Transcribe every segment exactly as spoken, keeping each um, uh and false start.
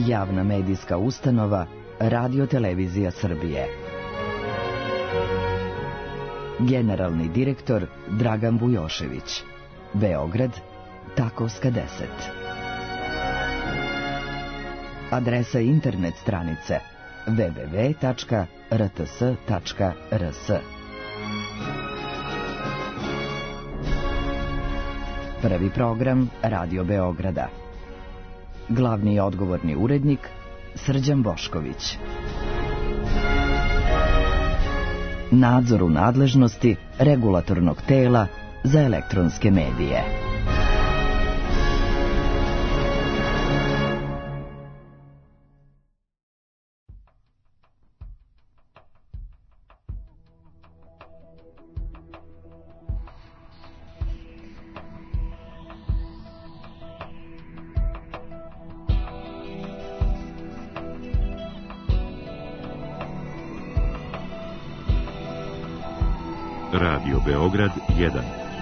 Javna medijska ustanova Radio-televizija Srbije. Generalni direktor Dragan Bujošević. Beograd, Takovska deset. Adresa internet stranice w w w tačka r t s tačka r s. Prvi program Radio Beograda. Glavni i odgovorni urednik Srđan Bošković. Nadzor u nadležnosti Regulatornog tela za elektronske medije. Radio Beograd jedan.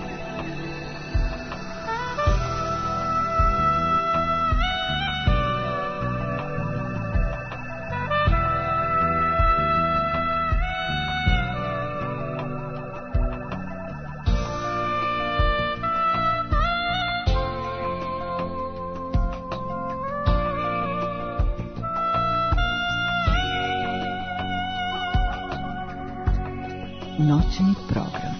Noćni program.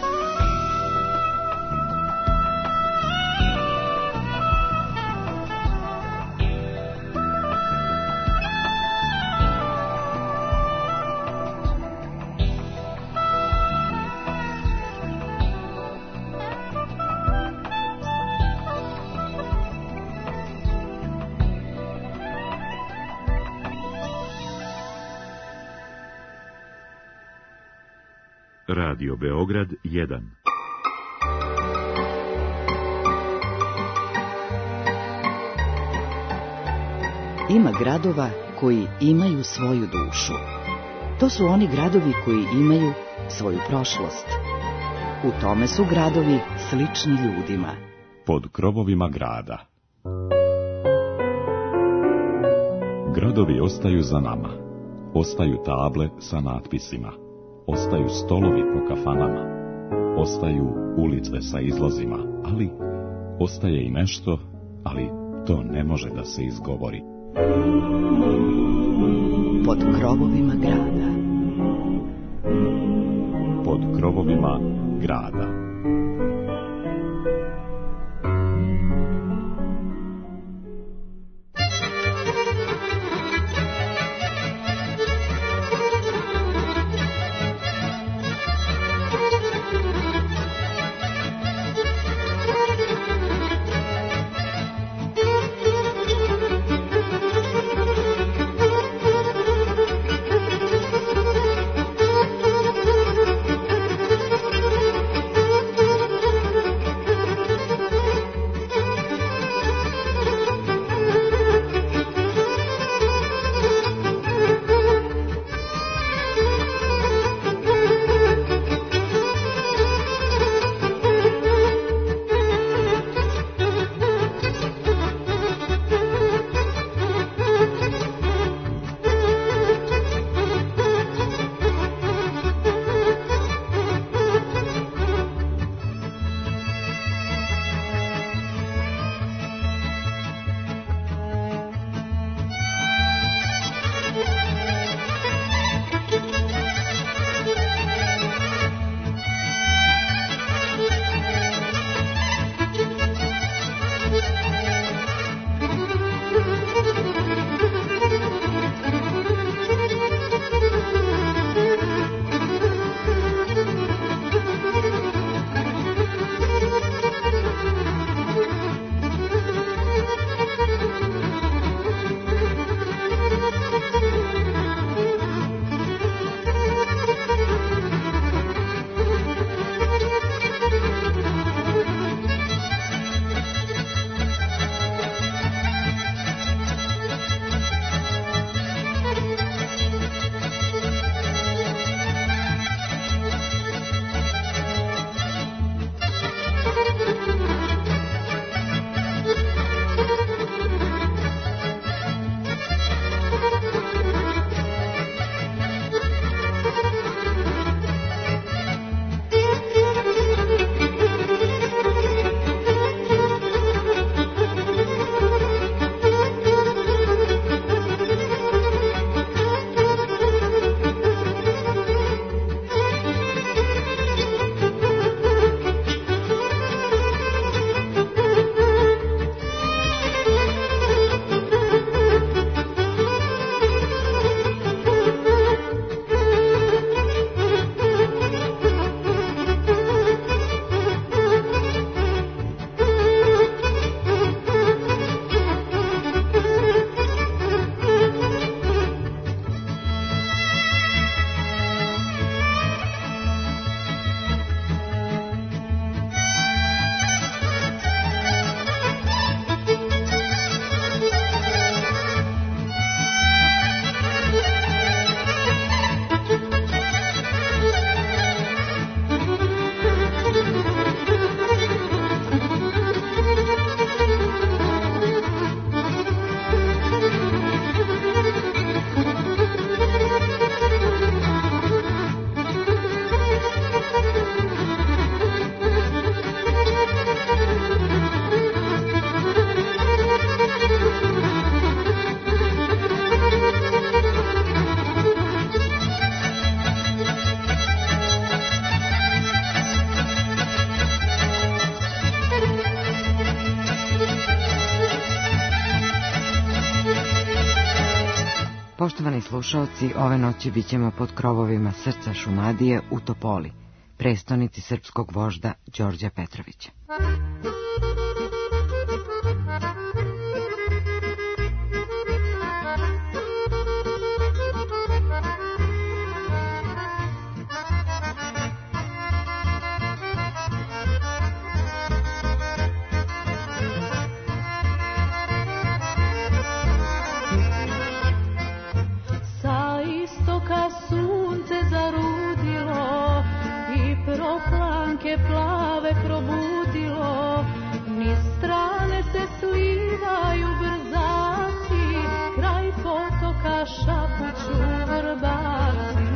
Radio Beograd jedan. Ima gradova koji imaju svoju dušu. To su oni gradovi koji imaju svoju prošlost. U tome su gradovi slični ljudima. Pod krovovima grada. Gradovi ostaju za nama. Ostaju table sa natpisima. Ostaju stolovi po kafanama, ostaju ulice sa izlozima, ali ostaje i nešto, ali to ne može da se izgovori. Pod krovovima grada. Pod krovovima grada. Poštovani slušaoci, ove noći bit ćemo pod krovovima srca Šumadije u Topoli, prestonici srpskog vožda Đorđa Petrovića. Plave probudilo, niz strane se slivaju brzaci, kraj potoka šapuću vrbaci.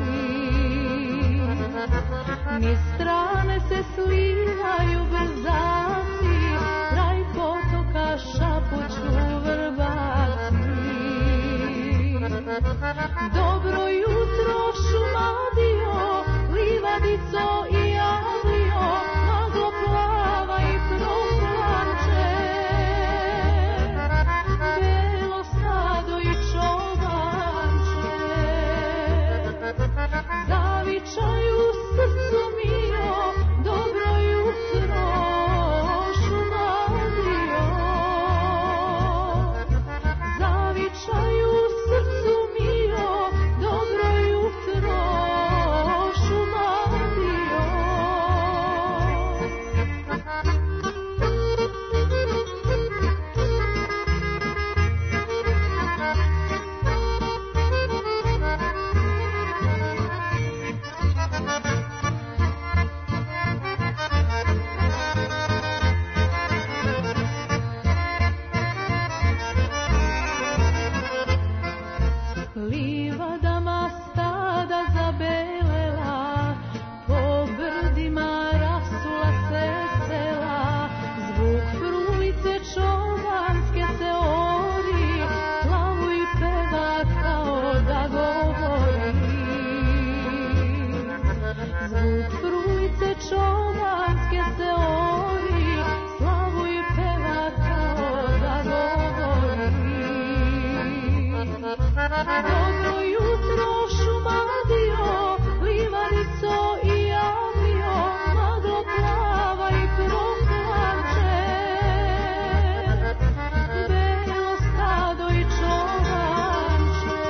Niz strane se slivaju brzaci, kraj potoka šapuću vrbaci. Dobro jutro Šumadio, livadico i avlio, maglo plava i proplanče, belo stado i čobanče, zavičaju srcu mio, dobro jutro Šumadio, zavičaju srcu mio, dobro jutro Šumadio. Livadama stada zabelela, po brdima rasula se sela, zvuk frulice čobanske se ori, slavu i peva kao da govori. Zvuk frulice čobanske se ori, slavu i peva kao da govori. Dobro jutro Šumadio, livadico i avlio, maglo plava i proplanče, belo stado i čobanče,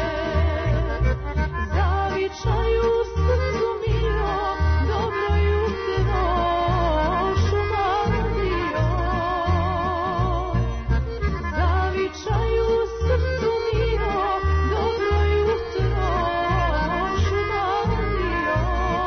zavičaju srcu mio, dobro jutro Šumadio, zavičaju srcu mio, dobro jutro Šumadio.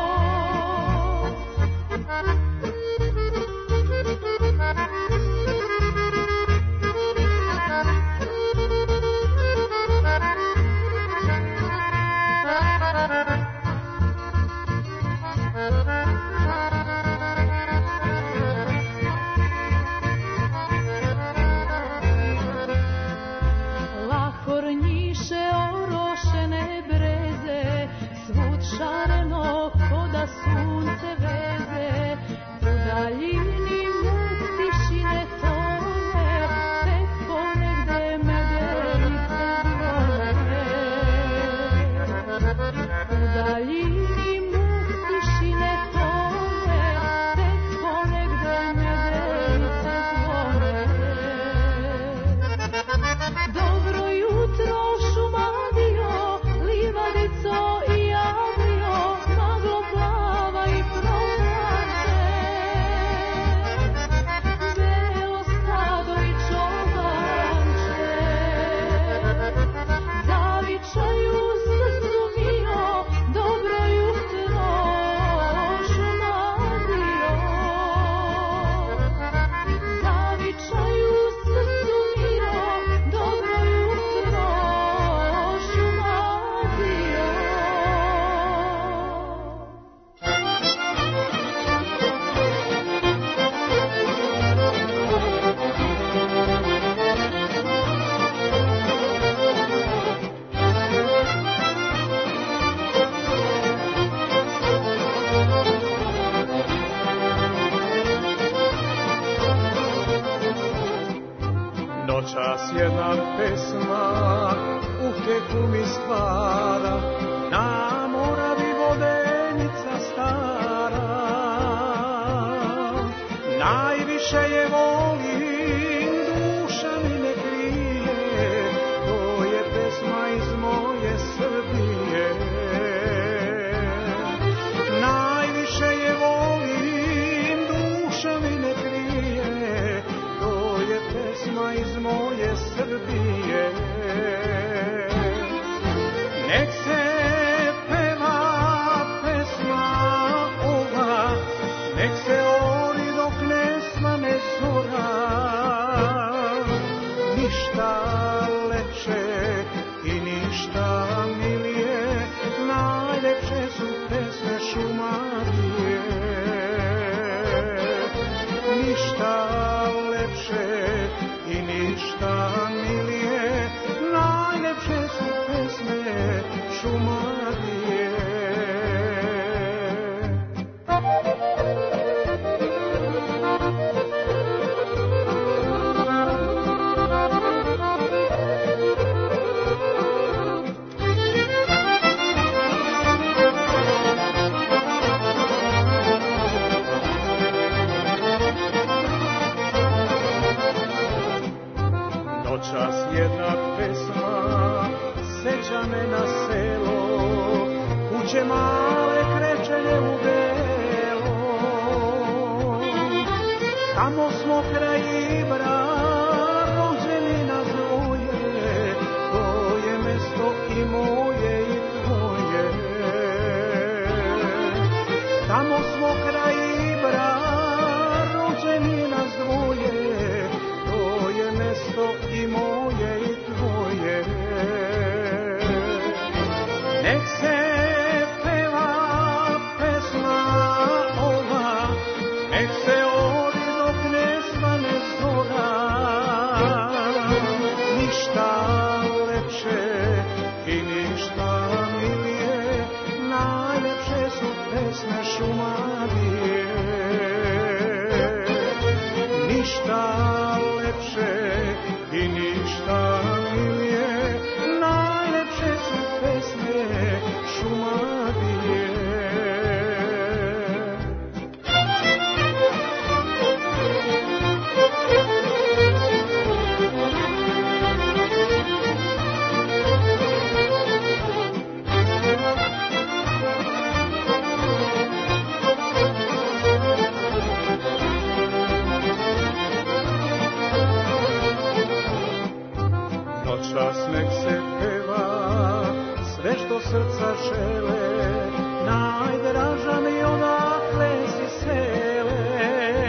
Lahor njiše orošene breze, svud šareno ko da sunce veze, u daljini muk tišine tone, tek ponegde medenice zvone. U daljini muk tišine tone, tek ponegde medenice zvone. Dobro jutro Šumadio, livadico i avlio, maglo plava i proplanče, belo stado i čobanče, zavičaju srcu mio, dobro jutro Šumadio, zavičaju srcu mio, dobro jutro Šumadio. Noćas jedna pesma u Hrvatske kumi stvara, na Moravi vodenica stara. Najviše je volim, duša mi ne krije, to je pesma iz moje Srbije. Najviše je volim, duša mi ne krije, to je pesma iz moje Srbije. Nek se peva pesma ova, nek se ori dok ne svane zora. Ništa lepše i ništa milije, najlepše su pesme Šumadije. Ništa lepše i ništa milije, najlepše su pesme Šumadije. Noćas jedna pesma seća me na selo, kuće male krečenje u belo. Tamo smo kraj Ibra, rođeni nas dvoje, to je mesto i moje i tvoje. Tamo smo kraj Ibra, rođeni nas dvoje, to je mesto i moje i tvoje. Nek se peva pesma ova, nek se ori dok ne svane zora. Ništa lepše i ništa milije, najlepše su pesme Šumadije. Ništa lepše i ništa milije, najlepše su pesme Šumadije. Noćas nek se peva sve što srca žele, najdraža mi odakle si sele.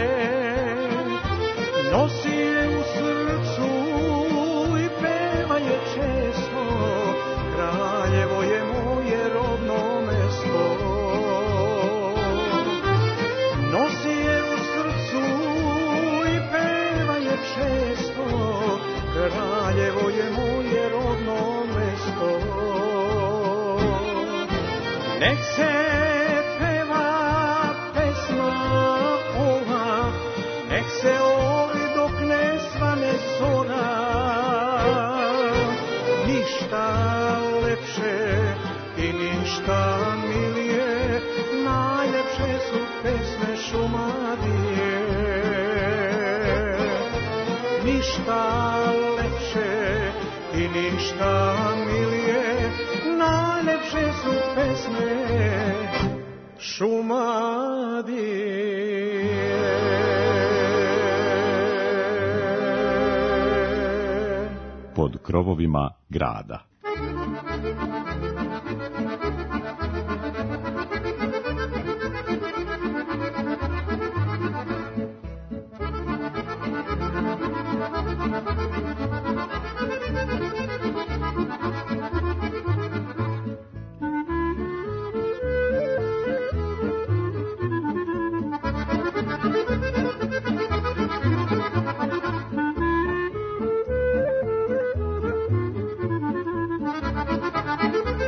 Nosi je u srcu i peva je često, Kraljevo je moje rodno mesto. Nosi je u srcu i peva je često, Kraljevo je moje rodno mesto. Nek se peva pesma ova, nek se ori dok ne svane zora. Ništa lepše i ništa milije, najlepše su pesme Šumadije. Ništa lepše i ništa milije, najlepše su pesme Šumadije. Pod krovovima grada. Thank you.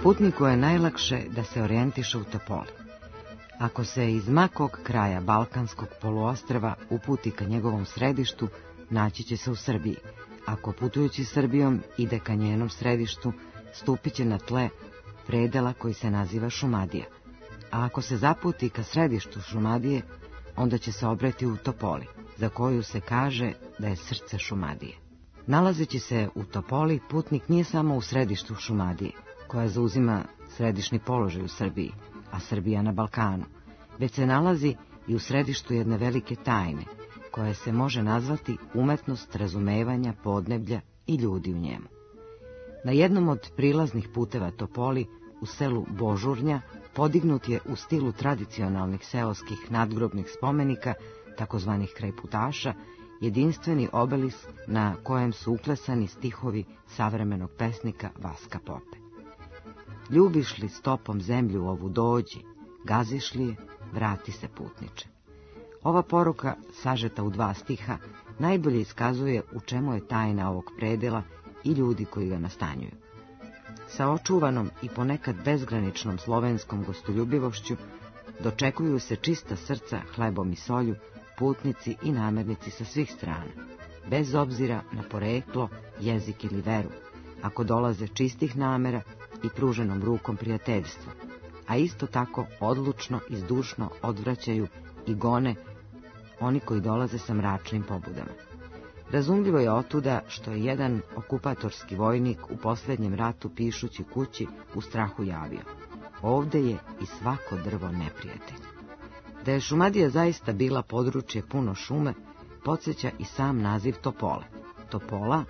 Putniku je najlakše da se orijentiše u Topoli. Ako se iz makog kraja Balkanskog poluostrva uputi ka njegovom središtu, naći će se u Srbiji. Ako putujući Srbijom ide ka njenom središtu, stupit će na tle predela koji se naziva Šumadija. A ako se zaputi ka središtu Šumadije, onda će se obrati u Topoli, za koju se kaže da je srce Šumadije. Nalazeći se u Topoli, putnik nije samo u središtu Šumadije, koja zauzima središnji položaj u Srbiji, a Srbija na Balkanu, već se nalazi i u središtu jedne velike tajne, koja se može nazvati umetnost razumevanja podneblja i ljudi u njemu. Na jednom od prilaznih puteva Topoli, u selu Božurnja, podignut je u stilu tradicionalnih seoskih nadgrobnih spomenika, takozvanih krajputaša, jedinstveni obelisk na kojem su uklesani stihovi savremenog pesnika Vaska Pope. Ljubiš li stopom zemlju ovu dođi, gaziš li je, vrati se putniče. Ova poruka, sažeta u dva stiha, najbolje iskazuje u čemu je tajna ovog predela i ljudi koji ga nastanjuju. Sa očuvanom i ponekad bezgraničnom slovenskom gostoljubivošću dočekuju se čista srca hlebom i solju, putnici i namernici sa svih strana, bez obzira na poreklo, jezik ili veru, ako dolaze čistih namera i pruženom rukom prijateljstva, a isto tako odlučno i zdušno odvraćaju i gone oni koji dolaze sa mračnim pobudama. Razumljivo je otuda što je jedan okupatorski vojnik u posljednjem ratu pišući kući u strahu javio: ovde je i svako drvo neprijatelj. Da je Šumadija zaista bila područje puno šume, podsjeća i sam naziv Topole. Topola,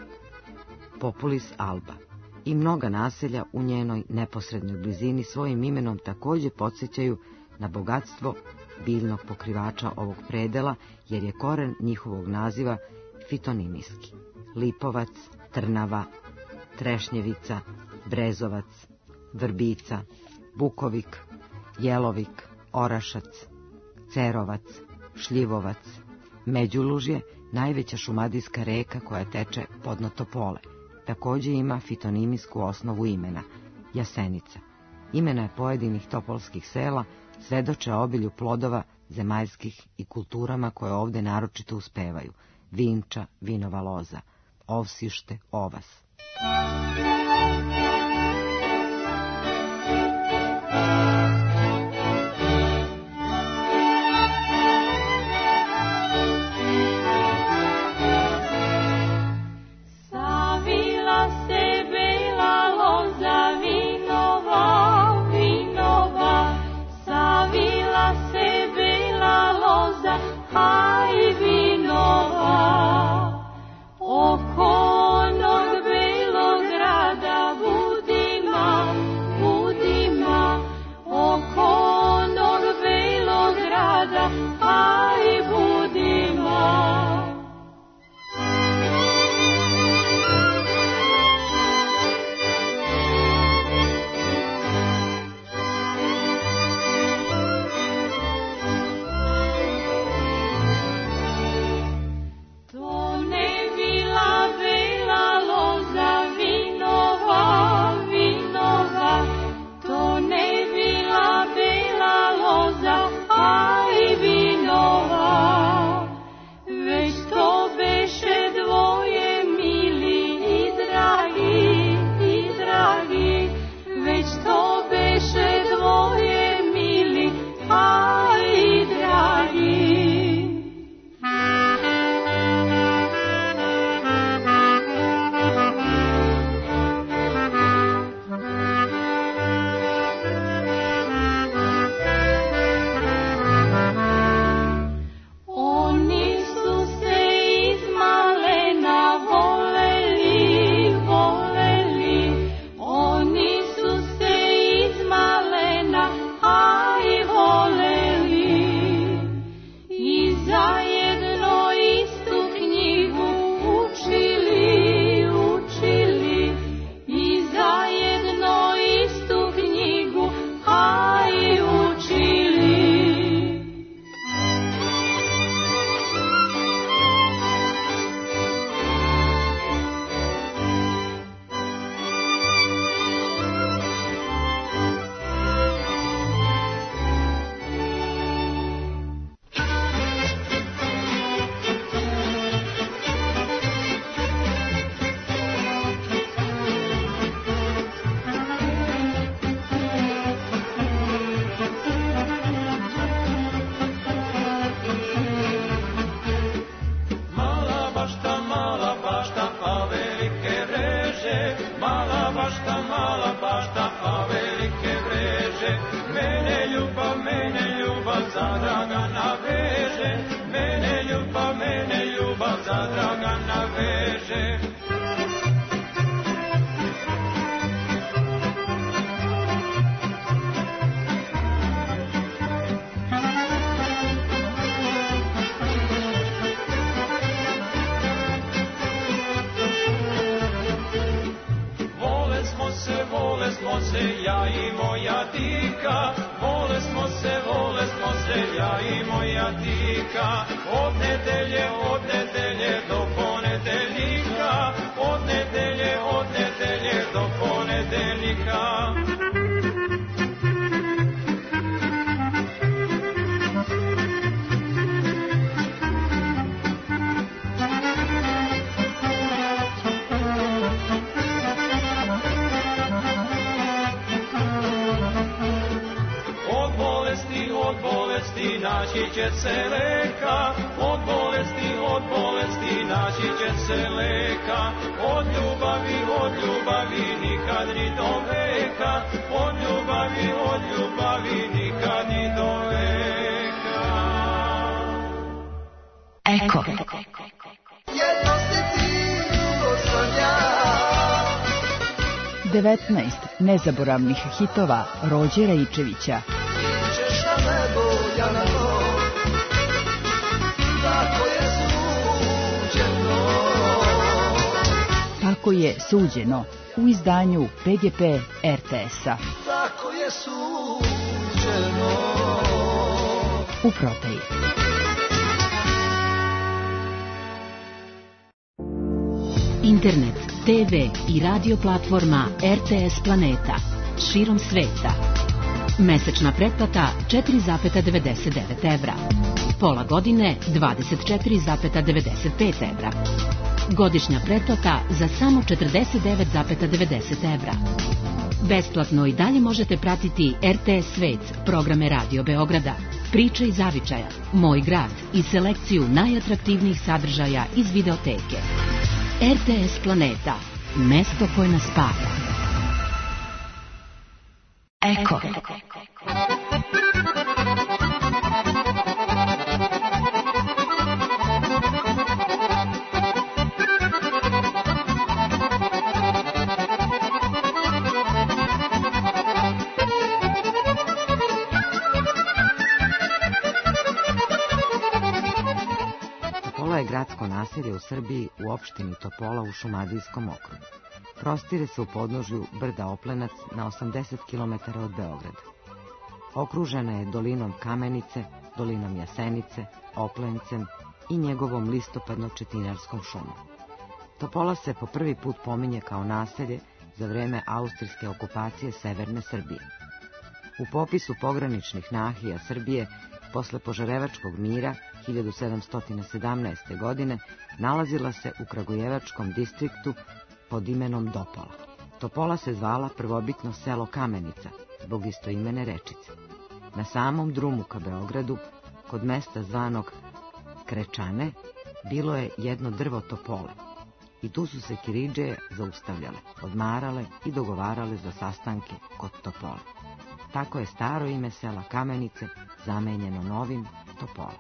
Populis Alba, i mnoga naselja u njenoj neposrednoj blizini svojim imenom također podsjećaju na bogatstvo biljnog pokrivača ovog predela, jer je koren njihovog naziva fitonimijski: lipovac, trnava, trešnjevica, brezovac, vrbica, bukovik, jelovik, orašac, cerovac, šljivovac. Međulužje, najveća šumadijska reka koja teče podno Topole, također ima fitonimijsku osnovu imena, Jasenica. Imena pojedinih topolskih sela svedoče obilju plodova zemaljskih i kulturama koje ovdje naročito uspevaju: vinča, vinova loza, ovsište, ovas. To ne bila bela loza, a i vino. Dragana veže, mene ljubav, mene ljubav za Dragana veže. Vole smo se, ja i moja tika, vole smo se, vole smo se, ja i moja tika, od nedelje, od nedelje do ponedeljnika, od nedelje, od nedelje do ponedeljnika. Naći će se leka, od bolesti, od bolesti naći će se leka, od ljubavi, od ljubavi nikad ni do veka, od ljubavi, od ljubavi nikad ni do veka. Eko. Jedno si ti, drugo sam ja. devetnaest nezaboravnih hitova Rođera Ičevića. Češ na nebo, ja na to, tako je suđeno. Tako je suđeno u izdanju P G P R T S-a. Tako je suđeno. U prodaji. Internet, T V i radio platforma R T S Planeta širom sveta. Mesečna pretplata četiri zarez devedeset devet evra. Pola godine dvadeset četiri zarez devedeset pet evra. Godišnja pretplata za samo četrdeset devet zarez devedeset evra. Besplatno i dalje možete pratiti R T S Svet, programe Radio Beograda, Priče iz Zavičaja, Moj grad i selekciju najatraktivnijih sadržaja iz videoteke. R T S Planeta, mesto koje nas spaja. Eko. Topola je gradsko naselje u Srbiji u opštini Topola u Šumadijskom okrugu. Prostire se u podnožju brda Oplenac na osamdeset kilometara od Beograda. Okružena je dolinom Kamenice, dolinom Jasenice, Oplencem i njegovom listopadno-četinarskom šumom. Topola se po prvi put pominje kao naselje za vreme austrijske okupacije severne Srbije. U popisu pograničnih nahija Srbije posle Požarevačkog mira hiljadu sedamsto sedamnaeste. godine nalazila se u Kragujevačkom distriktu pod imenom Dopola. Topola se zvala prvobitno selo Kamenica, zbog istoimene rečice. Na samom drumu ka Beogradu, kod mesta zvanog Krečane, bilo je jedno drvo topole. I tu su se kiridžije zaustavljale, odmarale i dogovarale za sastanke kod Topole. Tako je staro ime sela Kamenice zamenjeno novim Topola.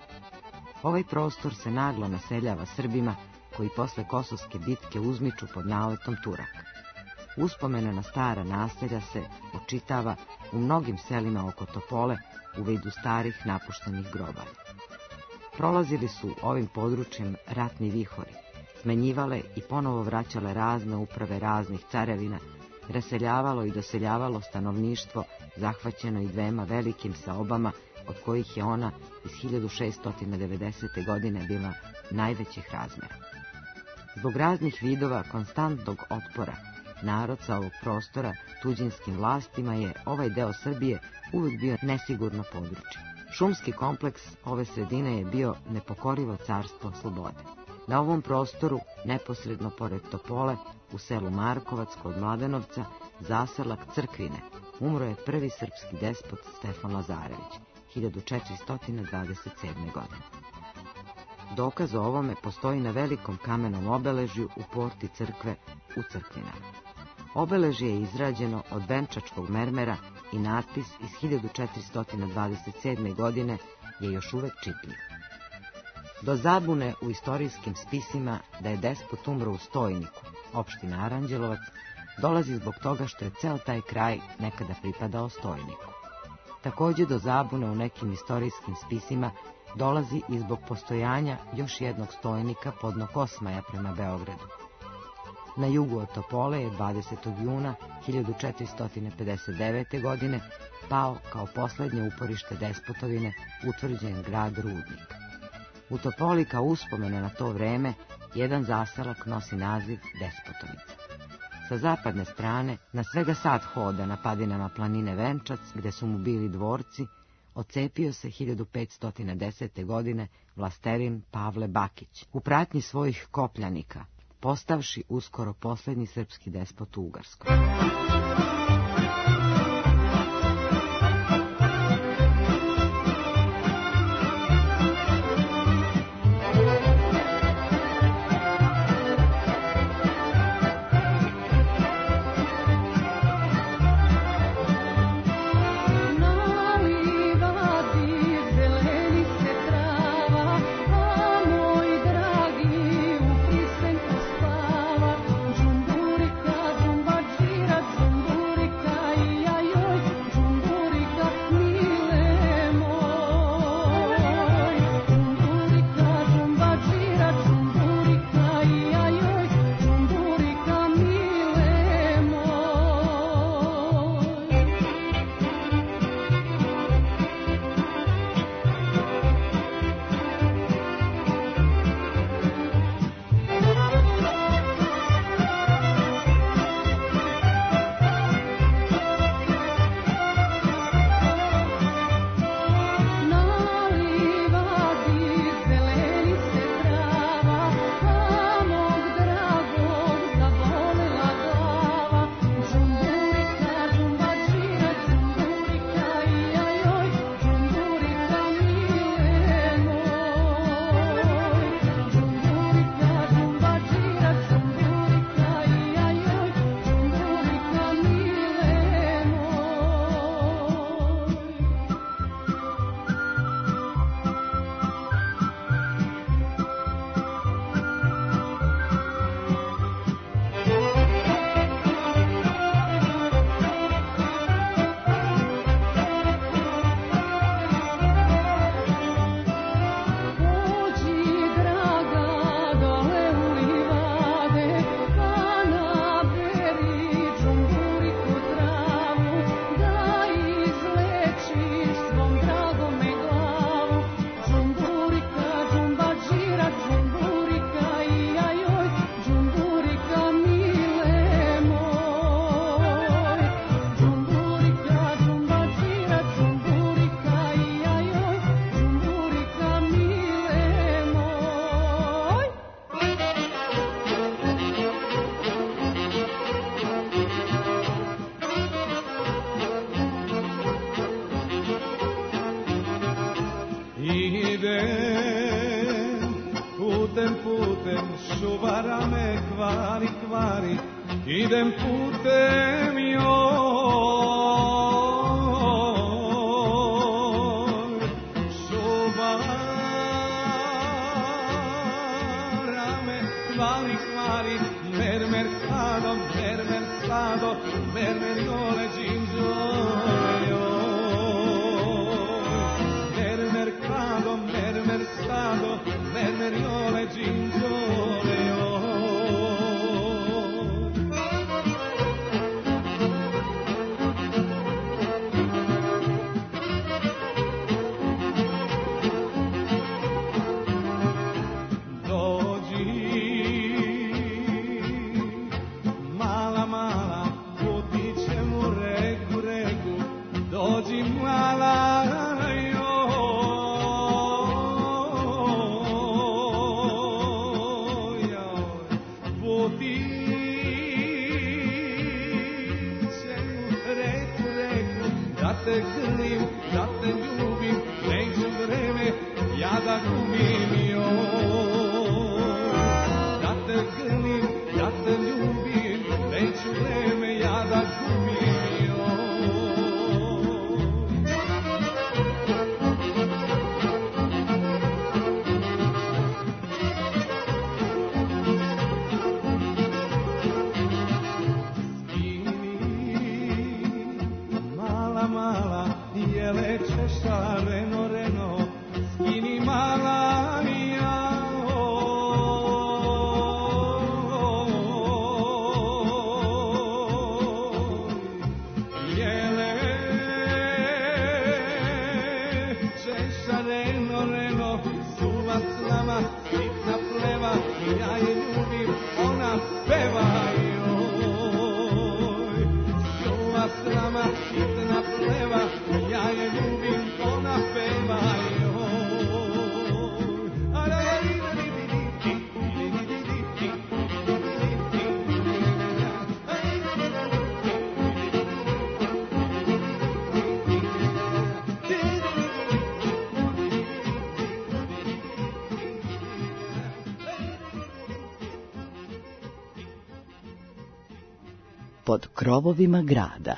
Ovaj prostor se naglo naseljava Srbima koji posle Kosovske bitke uzmiču pod naletom Turaka. Uspomena na stara naselja se očitava u mnogim selima oko Topole u vidu starih napuštenih grobalja. Prolazili su ovim područjem ratni vihori, smenjivale i ponovo vraćale razne uprave raznih carevina, raseljavalo i doseljavalo stanovništvo zahvaćeno i dvema velikim seobama, od kojih je ona iz hiljadu šeststo devedesete. godine bila najvećih razmera. Zbog raznih vidova konstantnog otpora narod sa ovog prostora tuđinskim vlastima je ovaj deo Srbije uvijek bio nesigurno područje. Šumski kompleks ove sredine je bio nepokorivo carstvo slobode. Na ovom prostoru, neposredno pored Topole, u selu Markovac kod Mladenovca, zaselak Crkvine, umro je prvi srpski despot Stefan Lazarević, hiljadu četiristo dvadeset sedme. godine. Dokaz o ovome postoji na velikom kamenom obeležju u porti crkve u Crkvinama. Obeležje je izrađeno od benčačkog mermera i natpis iz hiljadu četiristo dvadeset sedme. godine je još uvek čitljiv. Do zabune u istorijskim spisima da je despot umro u Stojniku, opština Aranđelovac, dolazi zbog toga što je ceo taj kraj nekada pripadao Stojniku. Takođe do zabune u nekim istorijskim spisima dolazi i zbog postojanja još jednog Stojnika podno Kosmaja prema Beogradu. Na jugu od Topole je dvadesetog juna hiljadu četiristo pedeset devete. godine pao kao poslednje uporište despotovine utvrđen grad Rudnik. U Topoli kao uspomene na to vreme jedan zaselak nosi naziv Despotovica. Sa zapadne strane, na svega sat hoda na padinama planine Venčac, gde su mu bili dvorci, ocepio se hiljadu petsto desete. godine vlasterin Pavle Bakić, u pratnji svojih kopljanika, postavši uskoro poslednji srpski despot u Ugarskoj. Idem putem joj, šubara me kvari, kvari, mer mercado, mer mercado, mer meriole gingiole, mer mercado, mer mercado, mer meriole gingiole. reno, reno, suva s nama, sitna pleva, ja je ljubim, ona peva, joj. Suva s nama, sitna pleva, ja je ljubim, ona peva, joj. Pod krovovima grada.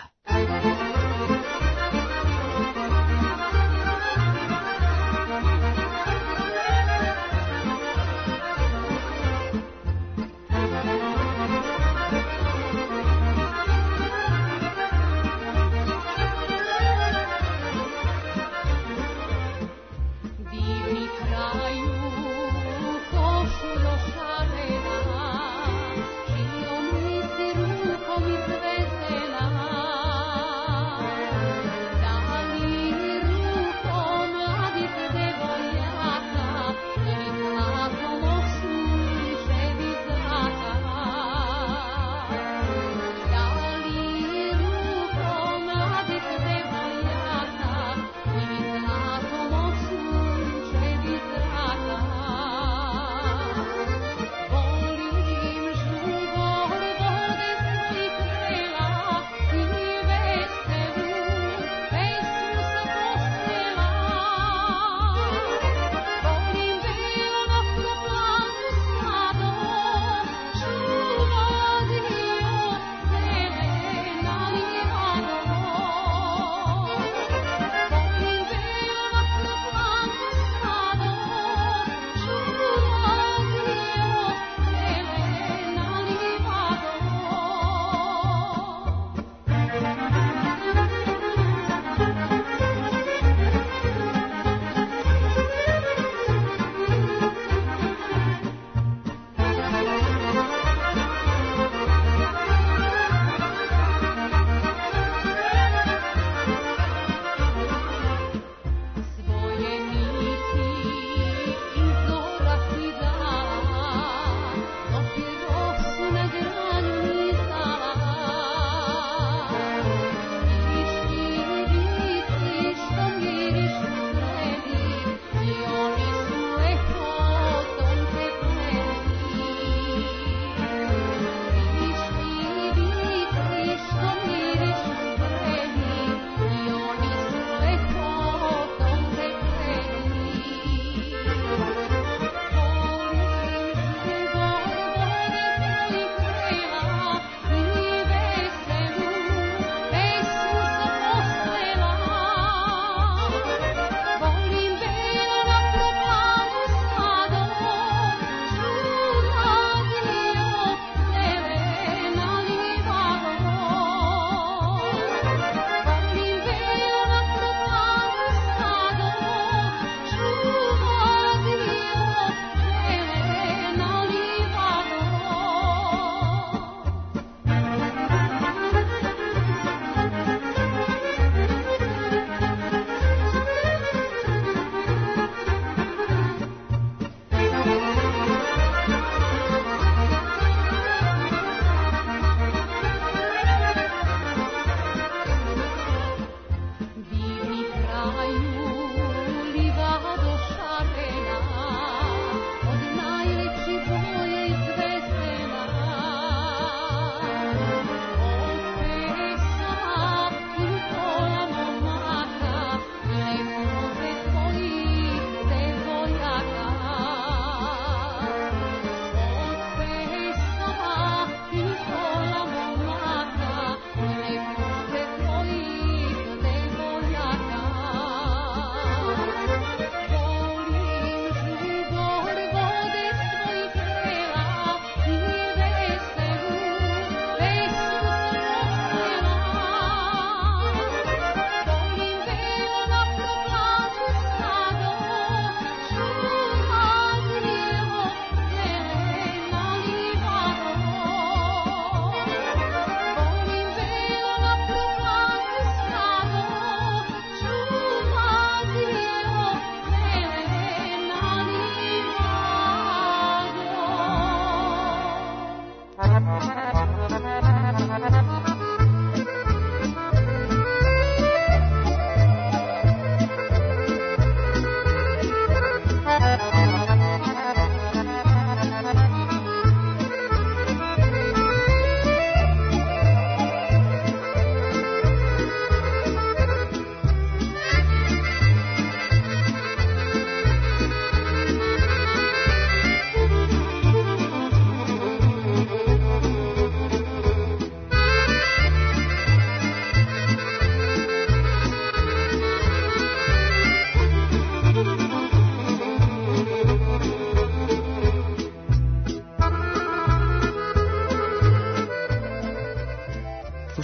Rukom izvezena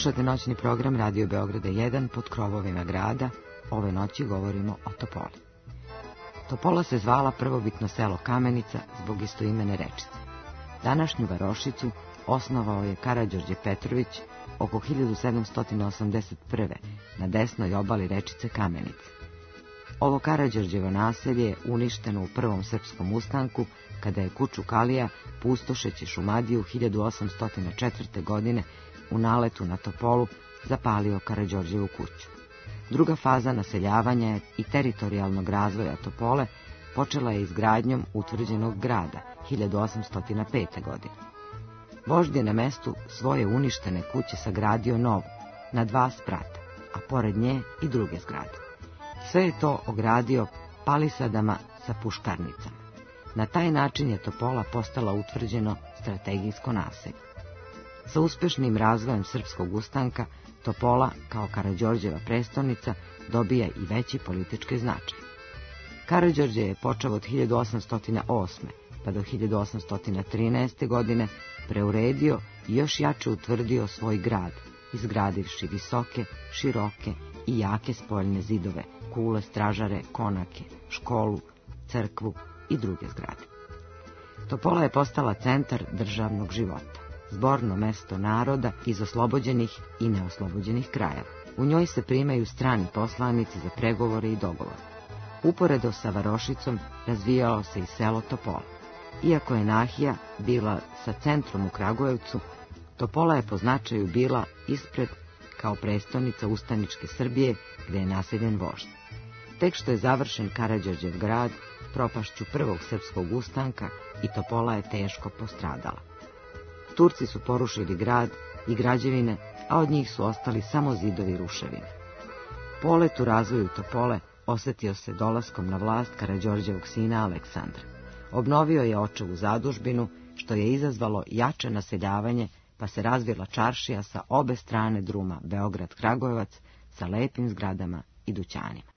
Slušate noćni program Radio Beograda jedan pod krovovima grada. Ove noći govorimo o Topoli. Topola se zvala prvobitno selo Kamenica zbog istoimene rečice. Današnju varošicu osnovao je Karađorđe Petrović oko hiljadu sedamsto osamdeset prve. na desnoj obali rečice Kamenice. Ovo Karađorđevo naselje je uništeno u prvom srpskom ustanku, kada je Kučukalija, pustošeći Šumadiju hiljadu osamsto četvrte. godine u naletu na Topolu zapalio Karađorđevu kuću. Druga faza naseljavanja i teritorijalnog razvoja Topole počela je izgradnjom utvrđenog grada hiljadu osamsto pete. godine. Vožd je na mestu svoje uništene kuće sagradio novu, na dva sprata, a pored nje i druge zgrade. Sve je to ogradio palisadama sa puškarnicama. Na taj način je Topola postala utvrđeno strategijsko naselje. Sa uspešnim razvojem srpskog ustanka, Topola, kao Karađorđeva prestolnica, dobija i veći politički značaj. Karađorđe je počeo od hiljadu osamsto osme. pa do hiljadu osamsto trinaeste. godine preuredio i još jače utvrdio svoj grad, izgradivši visoke, široke i jake spoljne zidove, kule, stražare, konake, školu, crkvu i druge zgrade. Topola je postala centar državnog života, zborno mesto naroda iz oslobođenih i neoslobođenih krajeva. U njoj se primaju strani poslanici za pregovore i dogovore. Uporedo sa varošicom razvijalo se i selo Topola. Iako je Nahija bila sa centrom u Kragujevcu, Topola je po značaju bila ispred kao prestolnica ustaničke Srbije, gde je naseljen vožd. Tek što je završen Karađorđev grad, propašću prvog srpskog ustanka, i Topola je teško postradala. Turci su porušili grad i građevine, a od njih su ostali samo zidovi i ruševine. Polet u razvoju Topole osetio se dolaskom na vlast Karađorđevog sina Aleksandra. Obnovio je očevu zadužbinu, što je izazvalo jače naseljavanje, pa se razvila čaršija sa obe strane druma Beograd-Kragujevac sa lepim zgradama i dućanima.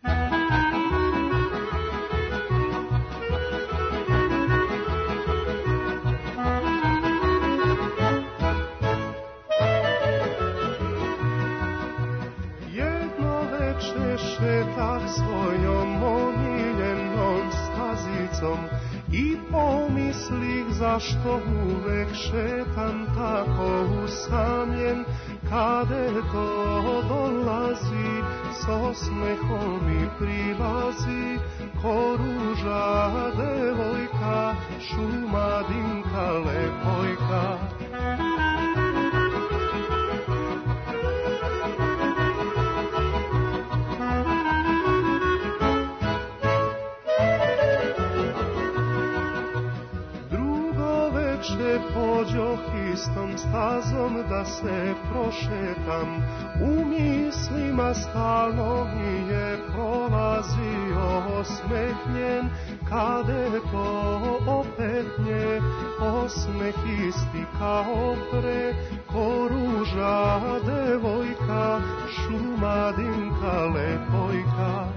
Jedno veče šetah svojom omiljenom stazicom i pomislih zašto uvek šetam tako usamljen, kade to dolazi, s osmehom mi prilazi, ko ruža devojka, Šumadinka lepojka. Pođoh istom stazom da se prošetam, u mislima stalno mi je prolazio osmehnjen, kade to opet nje, osmeh isti kao pre, ko ruža devojka, Šumadinka lepojka.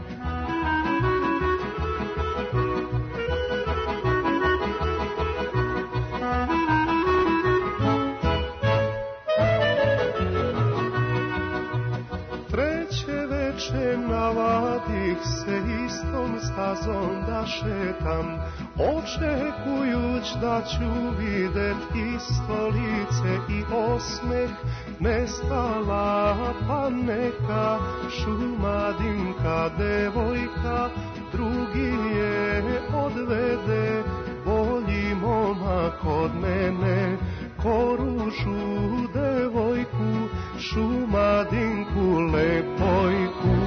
Navadih se istom stazom da šetam, očekujuć da ću vidjet isto lice i osmeh, nestala pa neka Šumadinka devojka, drugi je odvede, bolji momak od mene, ko ružu devojku, Šumadinku lepojku.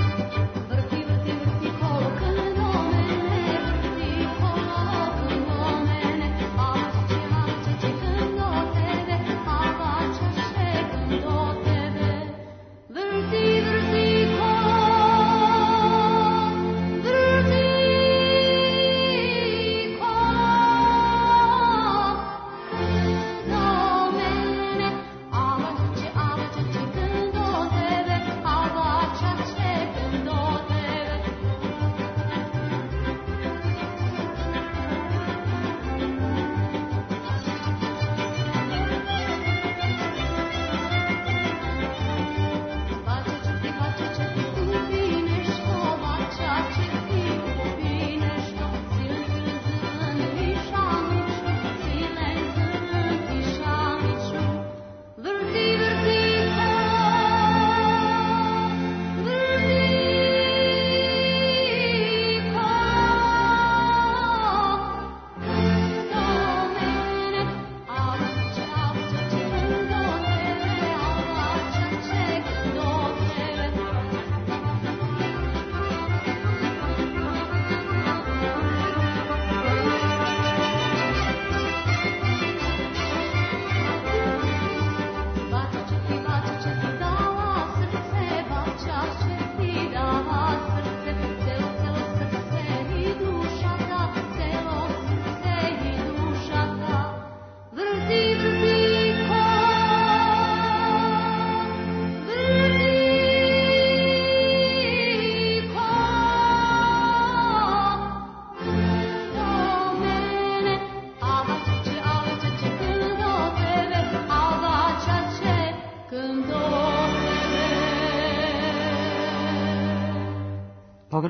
Vrti, vrti, vrti, kolokno mene, vrti, kolokno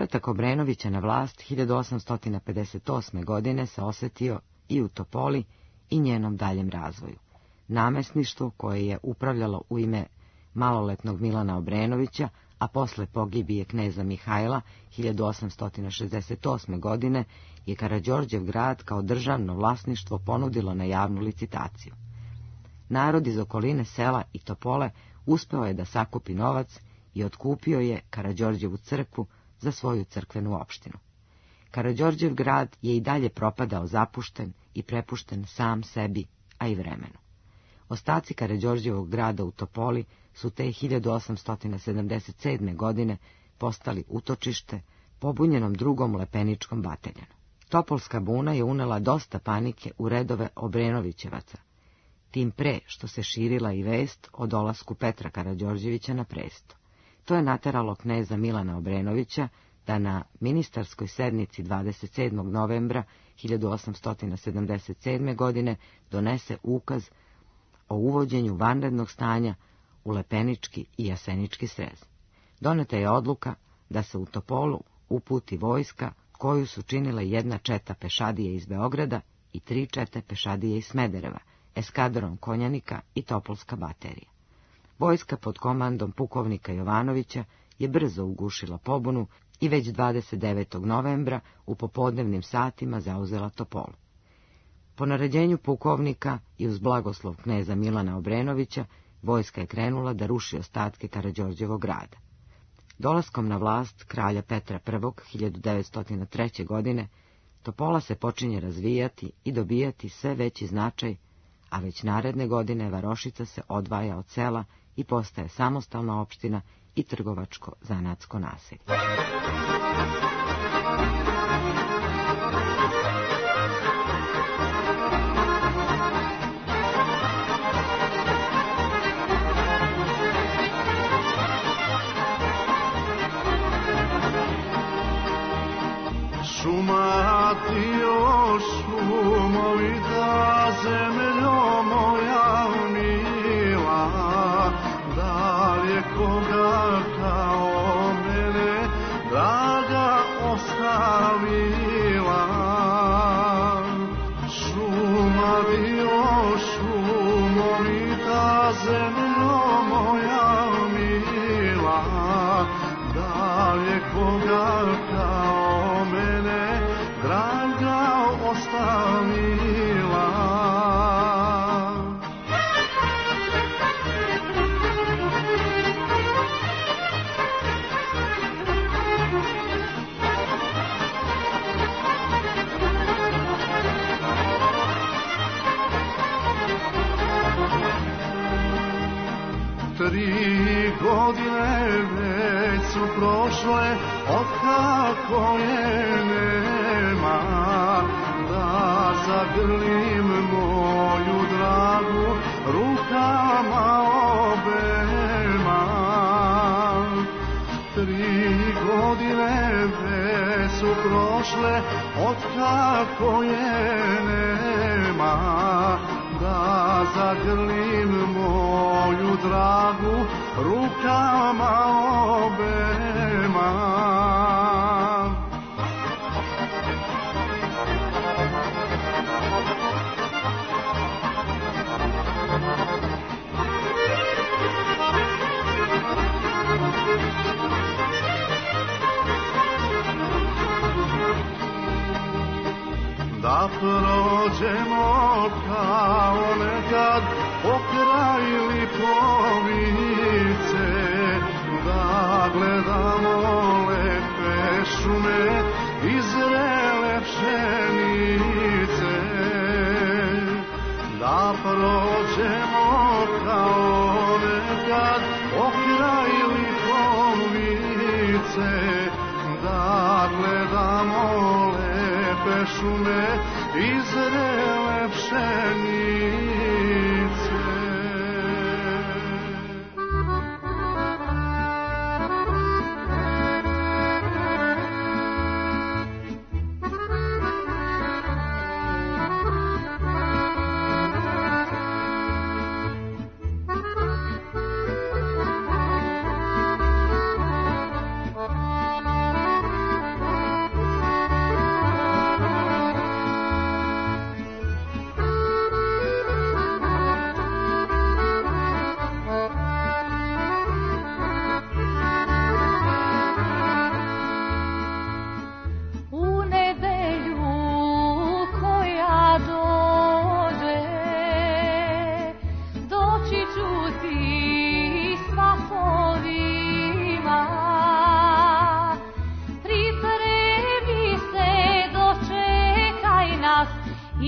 Povratak Obrenovića na vlast hiljadu osamsto pedeset osme. godine se osetio i u Topoli i njenom daljem razvoju. Namesništvo koje je upravljalo u ime maloletnog Milana Obrenovića, a posle pogibije kneza Mihajla hiljadu osamsto šezdeset osme. godine, je Karađorđev grad kao državno vlasništvo ponudilo na javnu licitaciju. Narod iz okoline sela i Topole uspeo je da sakupi novac i otkupio je Karađorđevu crkvu za svoju crkvenu opštinu. Karađorđev grad je i dalje propadao zapušten i prepušten sam sebi, a i vremenu. Ostaci Karađorđevog grada u Topoli su te hiljadu osamsto sedamdeset sedme. godine postali utočište pobunjenom drugom lepeničkom bataljonu. Topolska buna je unela dosta panike u redove Obrenovićevaca, tim pre što se širila i vest o dolasku Petra Karađorđevića na presto. To je nateralo kneza Milana Obrenovića da na ministarskoj sednici dvadeset sedmog novembra hiljadu osamsto sedamdeset sedme. godine donese ukaz o uvođenju vanrednog stanja u Lepenički i Jasenički srez. Doneta je odluka da se u Topolu uputi vojska koju su činile jedna četa pešadije iz Beograda i tri čete pešadije iz Smedereva, eskadron konjanika i Topolska baterija. Vojska pod komandom pukovnika Jovanovića je brzo ugušila pobunu i već dvadeset devetog novembra u popodnevnim satima zauzela Topolu. Po naređenju pukovnika i uz blagoslov kneza Milana Obrenovića, vojska je krenula da ruši ostatke Karađorđevog grada. Dolaskom na vlast kralja Petra prvog. hiljadu devetsto treće. godine, Topola se počinje razvijati i dobijati sve veći značaj, a već naredne godine varošica se odvaja od sela i postaje samostalna opština i trgovačko-zanatsko naselje. Šuma ti o šumovita, zemljo moja mila, da li je koga kao mene draga ostavila? Šuma ti o šumovita, zemljo moja mila, da li je koga kao mene draga ostavila? Tri godine već su prošle od kako je nema, da zagrlim moju dragu rukama obema. Tri godine već su prošle od kako je nema, da zagrlim moju dragu rukama obema. Da prođemo kao nekad pokraj Lipovice, da gledamo lepe šume i zrele pšenice. Da prođemo kao nekad pokraj Lipovice, da gledamo lepe šume i zrele pšenice.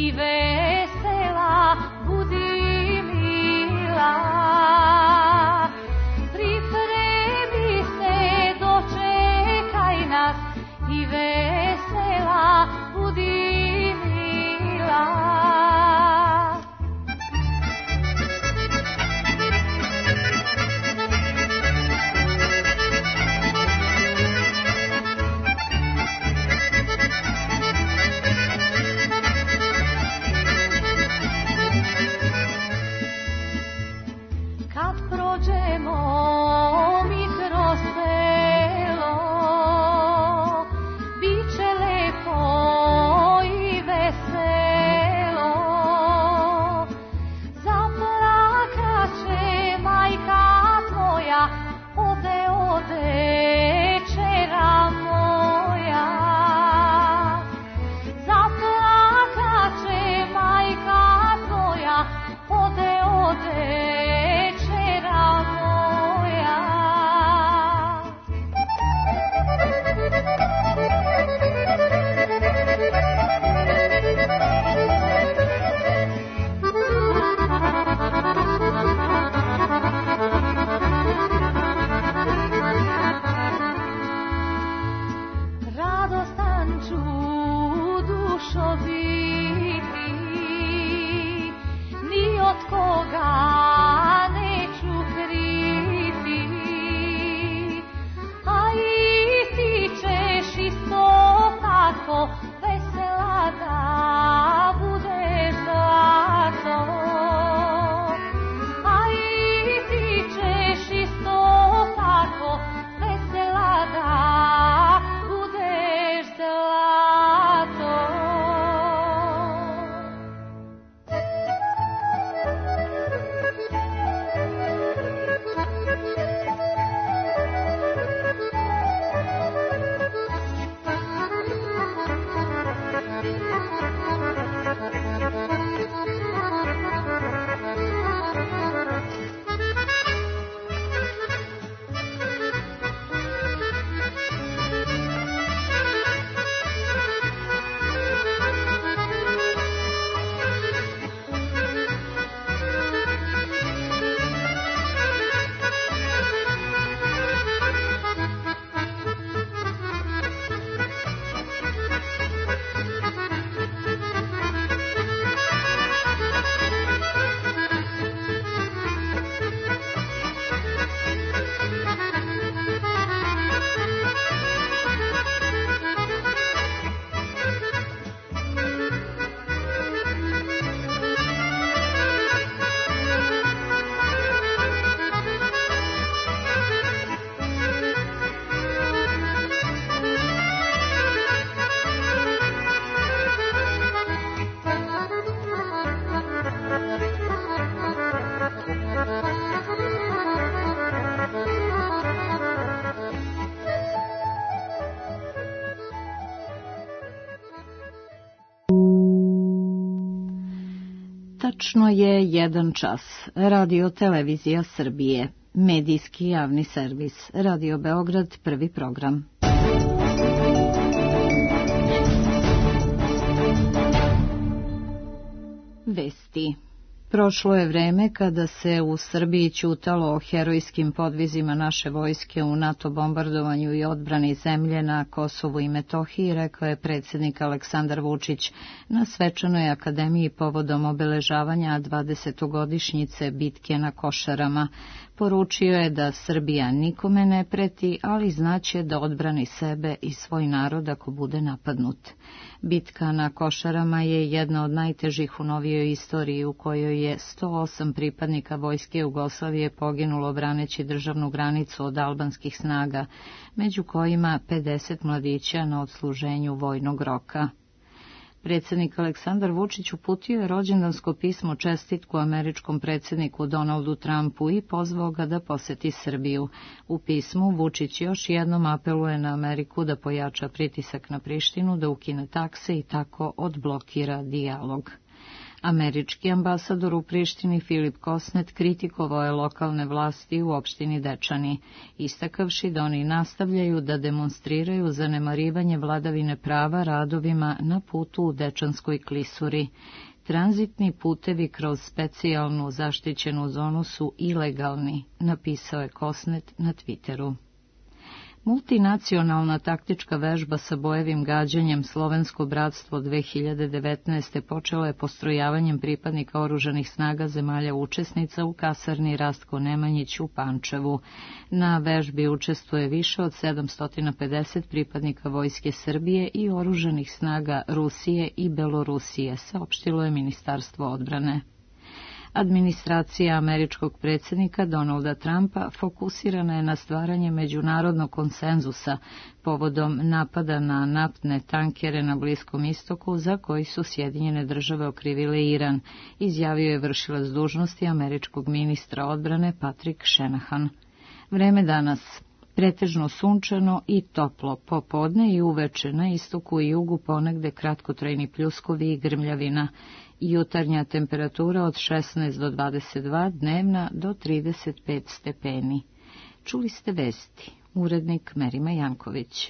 i vesela, budi mila. Pripremi se, dočekaj nas i vesela, budi mila. Tačno je jedan čas. Radio Televizija Srbije. Medijski javni servis. Radio Beograd, prvi program. Vesti. Prošlo je vreme kada se u Srbiji ćutalo o herojskim podvizima naše vojske u NATO bombardovanju i odbrani zemlje na Kosovu i Metohiji, rekao je predsjednik Aleksandar Vučić na svečanoj akademiji povodom obeležavanja dvadesetogodišnjice bitke na Košarama. Poručio je da Srbija nikome ne preti, ali znaće da odbrani sebe i svoj narod ako bude napadnut. Bitka na Košarama je jedna od najtežih u novijoj istoriji u kojoj je sto osam pripadnika vojske Jugoslavije poginulo braneći državnu granicu od albanskih snaga, među kojima pedeset mladića na odsluženju vojnog roka. Predsjednik Aleksandar Vučić uputio je rođendansko pismo čestitku američkom predsjedniku Donaldu Trumpu i pozvao ga da poseti Srbiju. U pismu Vučić još jednom apeluje na Ameriku da pojača pritisak na Prištinu, da ukine takse i tako odblokira dijalog. Američki ambasador u Prištini Filip Kosnet kritikovao je lokalne vlasti u opštini Dečani, istakavši da oni nastavljaju da demonstriraju zanemarivanje vladavine prava radovima na putu u Dečanskoj klisuri. Tranzitni putevi kroz specijalnu zaštićenu zonu su ilegalni, napisao je Kosnet na Twitteru. Multinacionalna taktička vežba sa bojevim gađanjem Slovensko bratstvo dve hiljade devetnaeste. počela je postrojavanjem pripadnika oružanih snaga zemalja učesnica u kasarni Rastko Nemanjić u Pančevu. Na vežbi učestvuje više od sedamsto pedeset pripadnika Vojske Srbije i oružanih snaga Rusije i Belorusije, saopštilo je Ministarstvo odbrane. Administracija američkog predsjednika Donalda Trumpa fokusirana je na stvaranje međunarodnog konsenzusa povodom napada na naftne tankere na Bliskom istoku za koji su Sjedinjene države okrivile Iran, izjavio je vršilac dužnosti američkog ministra odbrane Patrick Shanahan. Vreme danas. Pretežno sunčano i toplo, popodne i uveče na istoku i jugu ponegde kratkotrajni pljuskovi i grmljavina. Jutarnja temperatura od šesnaest do dvadeset dva, dnevna do trideset pet stepeni. Čuli ste vesti. Urednik Merima Janković.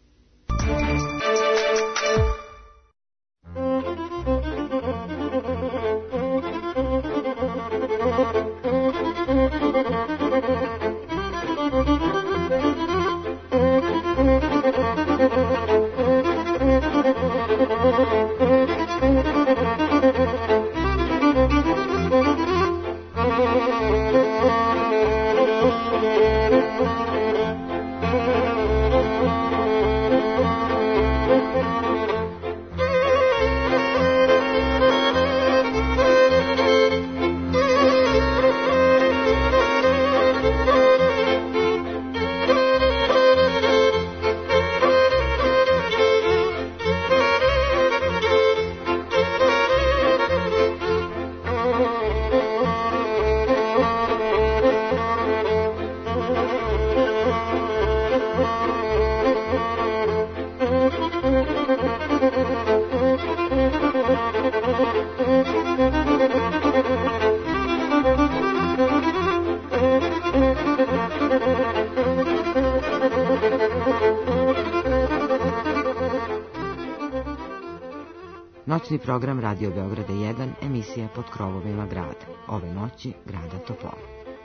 Noćni program Radio Beograda jedan, emisija Pod krovovima grada. Ove noći grada Topole.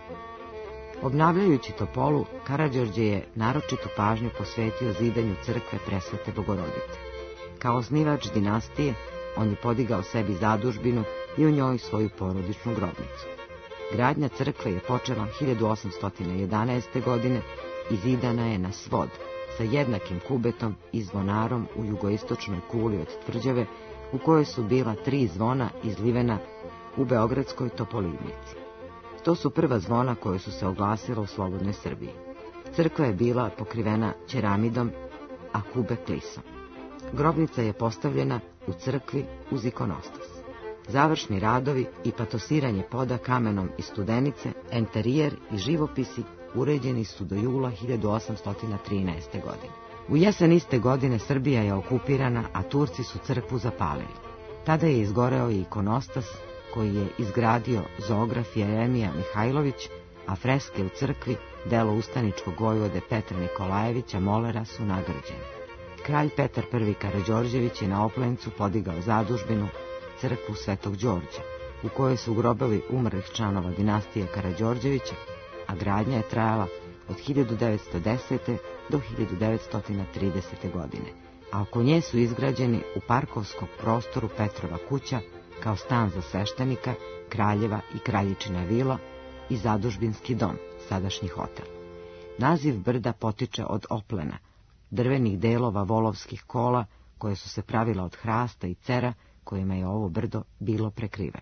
Obnavljajući Topolu, Karađorđe je naročitu pažnju posvetio zidanju crkve Presvete Bogorodice. Kao osnivač dinastije, on je podigao sebi zadužbinu i u njoj svoju porodičnu grobnicu. Gradnja crkve je počela hiljadu osamsto jedanaeste. godine i zidana je na svod, sa jednakim kubetom i zvonarom u jugoistočnoj kuli od tvrđave, u kojoj su bila tri zvona izlivena u beogradskoj Topolivnici. To su prva zvona koje su se oglasila u slobodnoj Srbiji. Crkva je bila pokrivena ćeramidom, a kube klisom. Grobnica je postavljena u crkvi uz ikonostas. Završni radovi i patosiranje poda kamenom iz Studenice, enterijer i živopisi uređeni su do jula hiljadu osamsto trinaeste. godine. U jesen iste godine Srbija je okupirana, a Turci su crkvu zapalili. Tada je izgoreo i ikonostas koji je izgradio zoograf Jeremija Mihajlović, a freske u crkvi, delo ustaničkog vojvode Petra Nikolajevića Molera, su nagrađene. Kralj Petar prvi Karađorđević je na Oplencu podigao zadužbinu, crkvu Svetog Đorđa, u kojoj su grobovi umrlih članova dinastije Karađorđevića, a gradnja je trajala od hiljadu devetsto desete. do hiljadu devetsto tridesete. godine, a oko nje su izgrađeni u parkovskom prostoru Petrova kuća kao stan za sveštenika, kraljeva i kraljičina vila i zadužbinski dom, sadašnji hotel. Naziv brda potiče od oplena, drvenih delova volovskih kola koje su se pravila od hrasta i cera kojima je ovo brdo bilo prekriveno.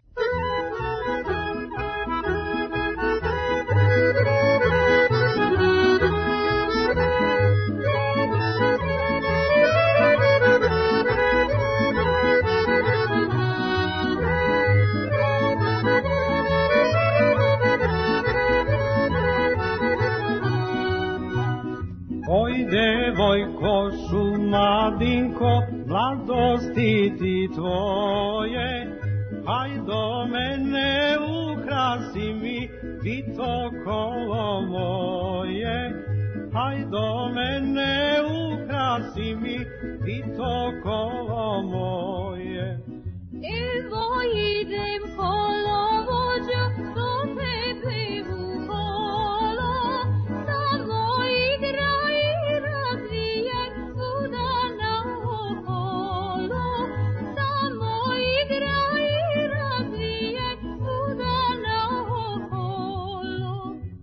Devojko šumadinko, mladosti ti tvoje, aj do mene ukrasi mi vito kolo moje, aj do mene ukrasi mi vito kolo moje. Evo idem kolovođa, do tebe u kolo, samo igraj i razvijaj svuda naokolo, samo igraj i razvijaj svuda naokolo.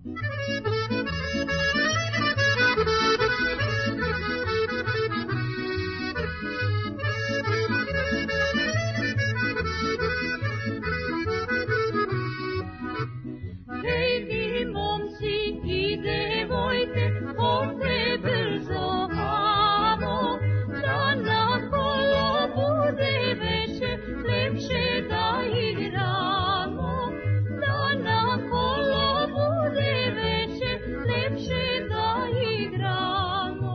Hej vi momci i devojke, ovde brzo amo, da na kolo bude veče, lepše da igramo, da na kolo bude veče, lepše da igramo.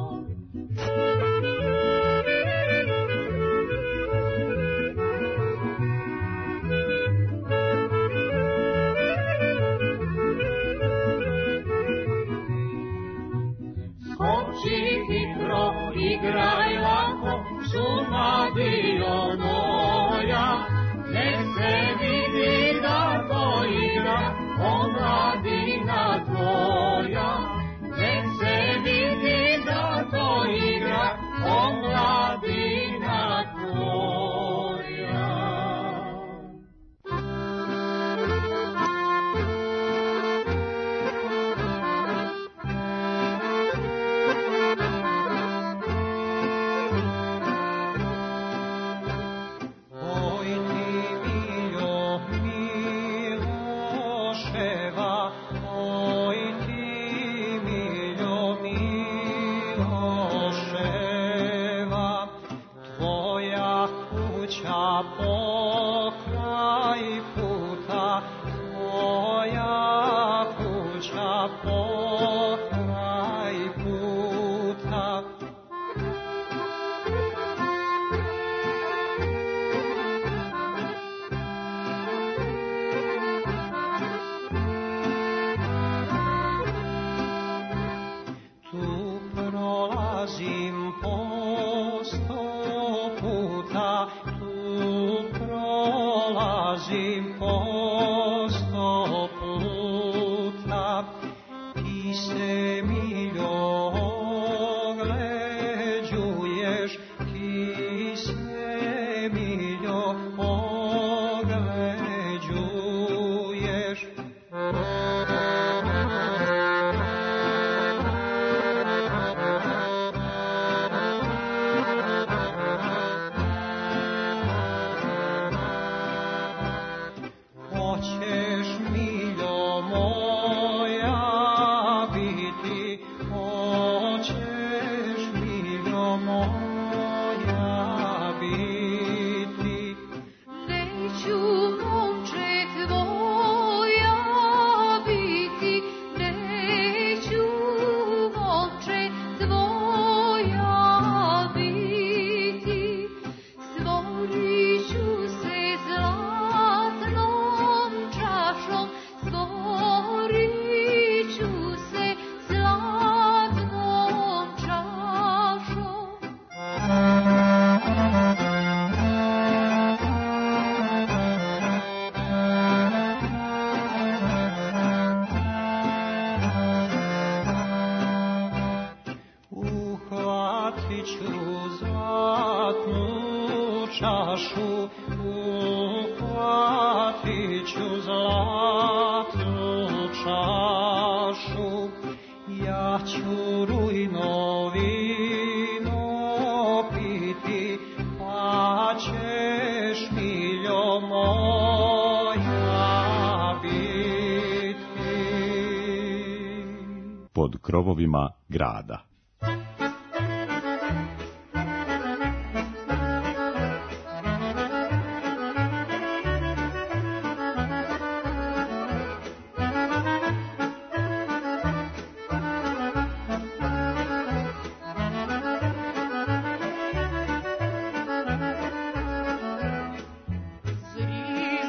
Skoči hitro, igraj lako, šuma dio moja, nek se vidi da to igra omladina tvoja, nek se vidi da to igra omladina tvoja. Oj ti Miljo Miloševa, oj ti Miljo Miloševa, tvoja kuća pokraj puta, tvoja kuća pokraj puta. Tu prolazim posto puta, tu prolazim posto puta, ti se Miljo ogleđuješ, ti se Miljo ogleđuješ. Hoćeš Miljo moja biti, hoćeš Miljo moja biti. Neću momče tvoja biti, neću momče tvoja biti, stvorit ću se zlatnom čašom, stvorit ću se zlatnom čašom. Uhvatit ću zlatnu čašu, uhvatit ću zlatnu čašu, ja ću rujno vino piti, pa ćeš Miljo moja biti. Pod krovovima grada. Zri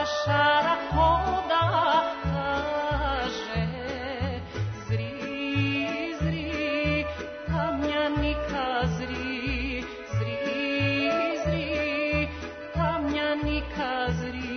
vašara hoda, kaže, zri, zri, kamljanika zri, zri, zri, kamljanika zri.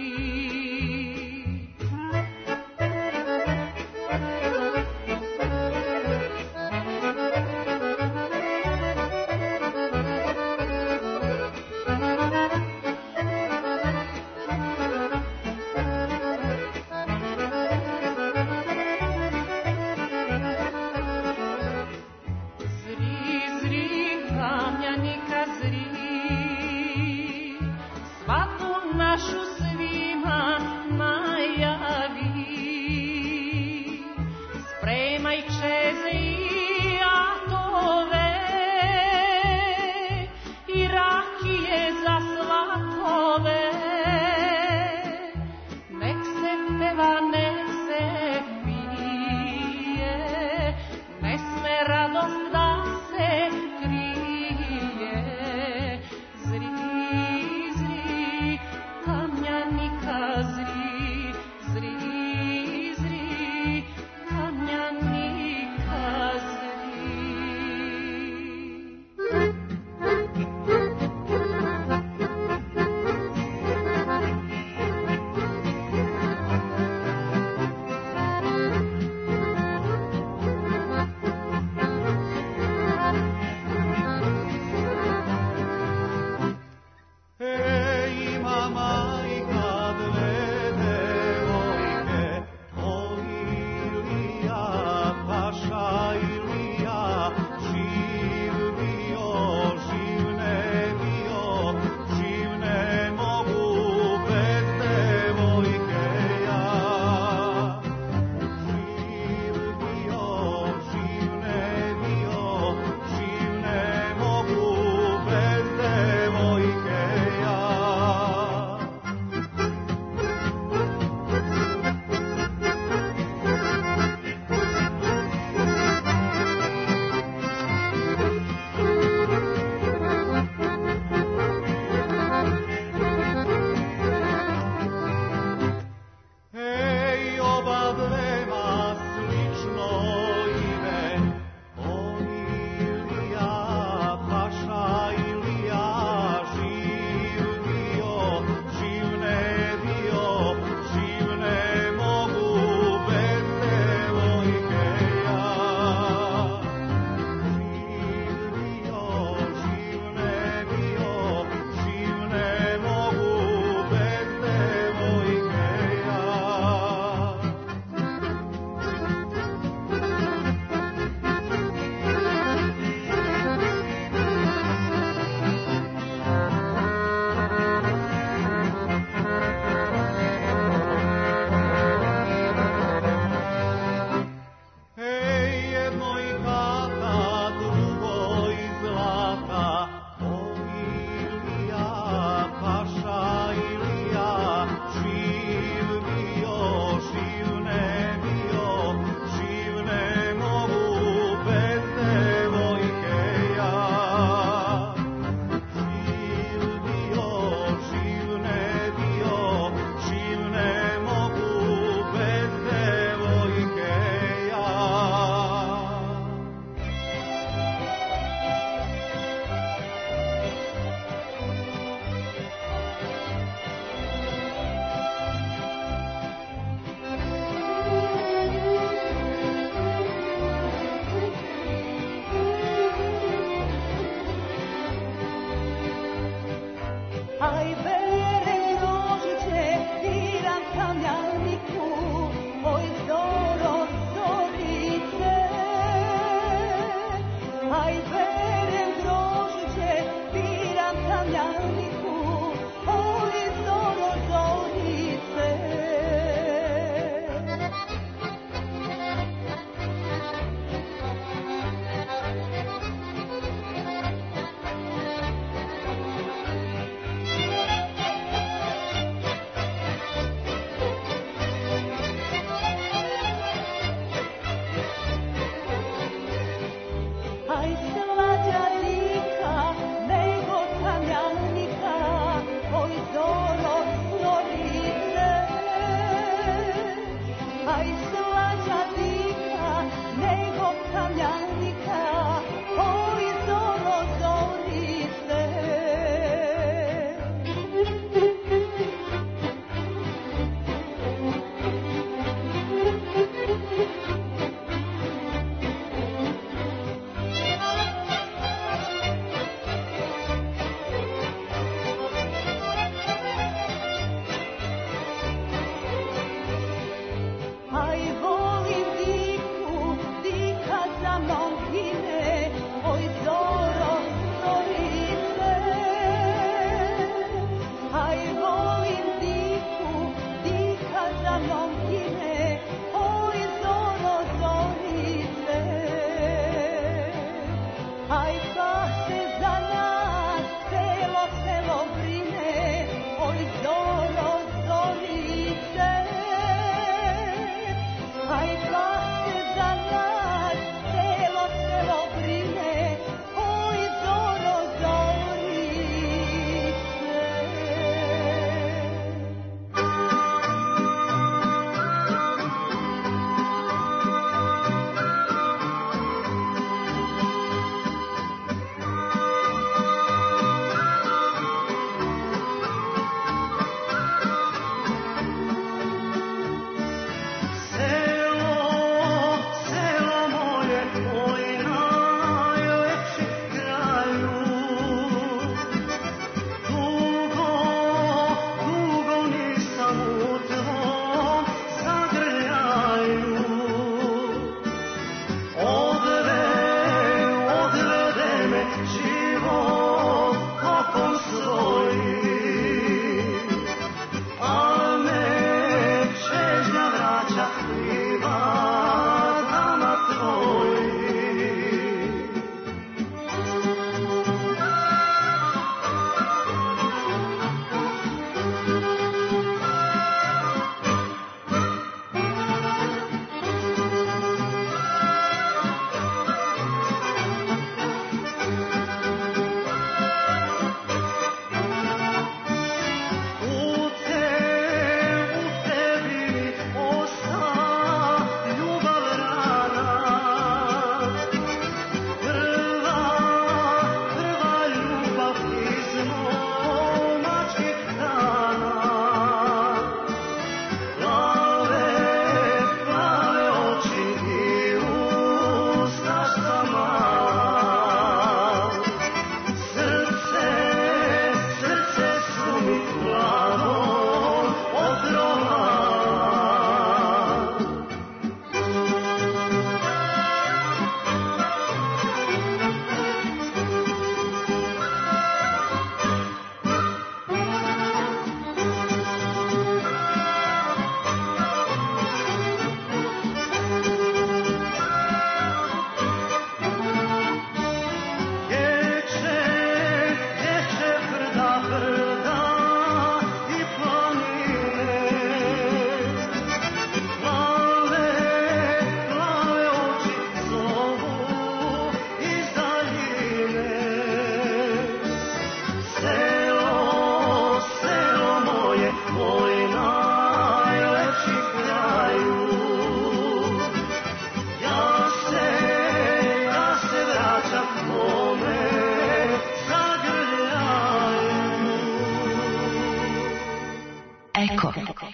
Eko.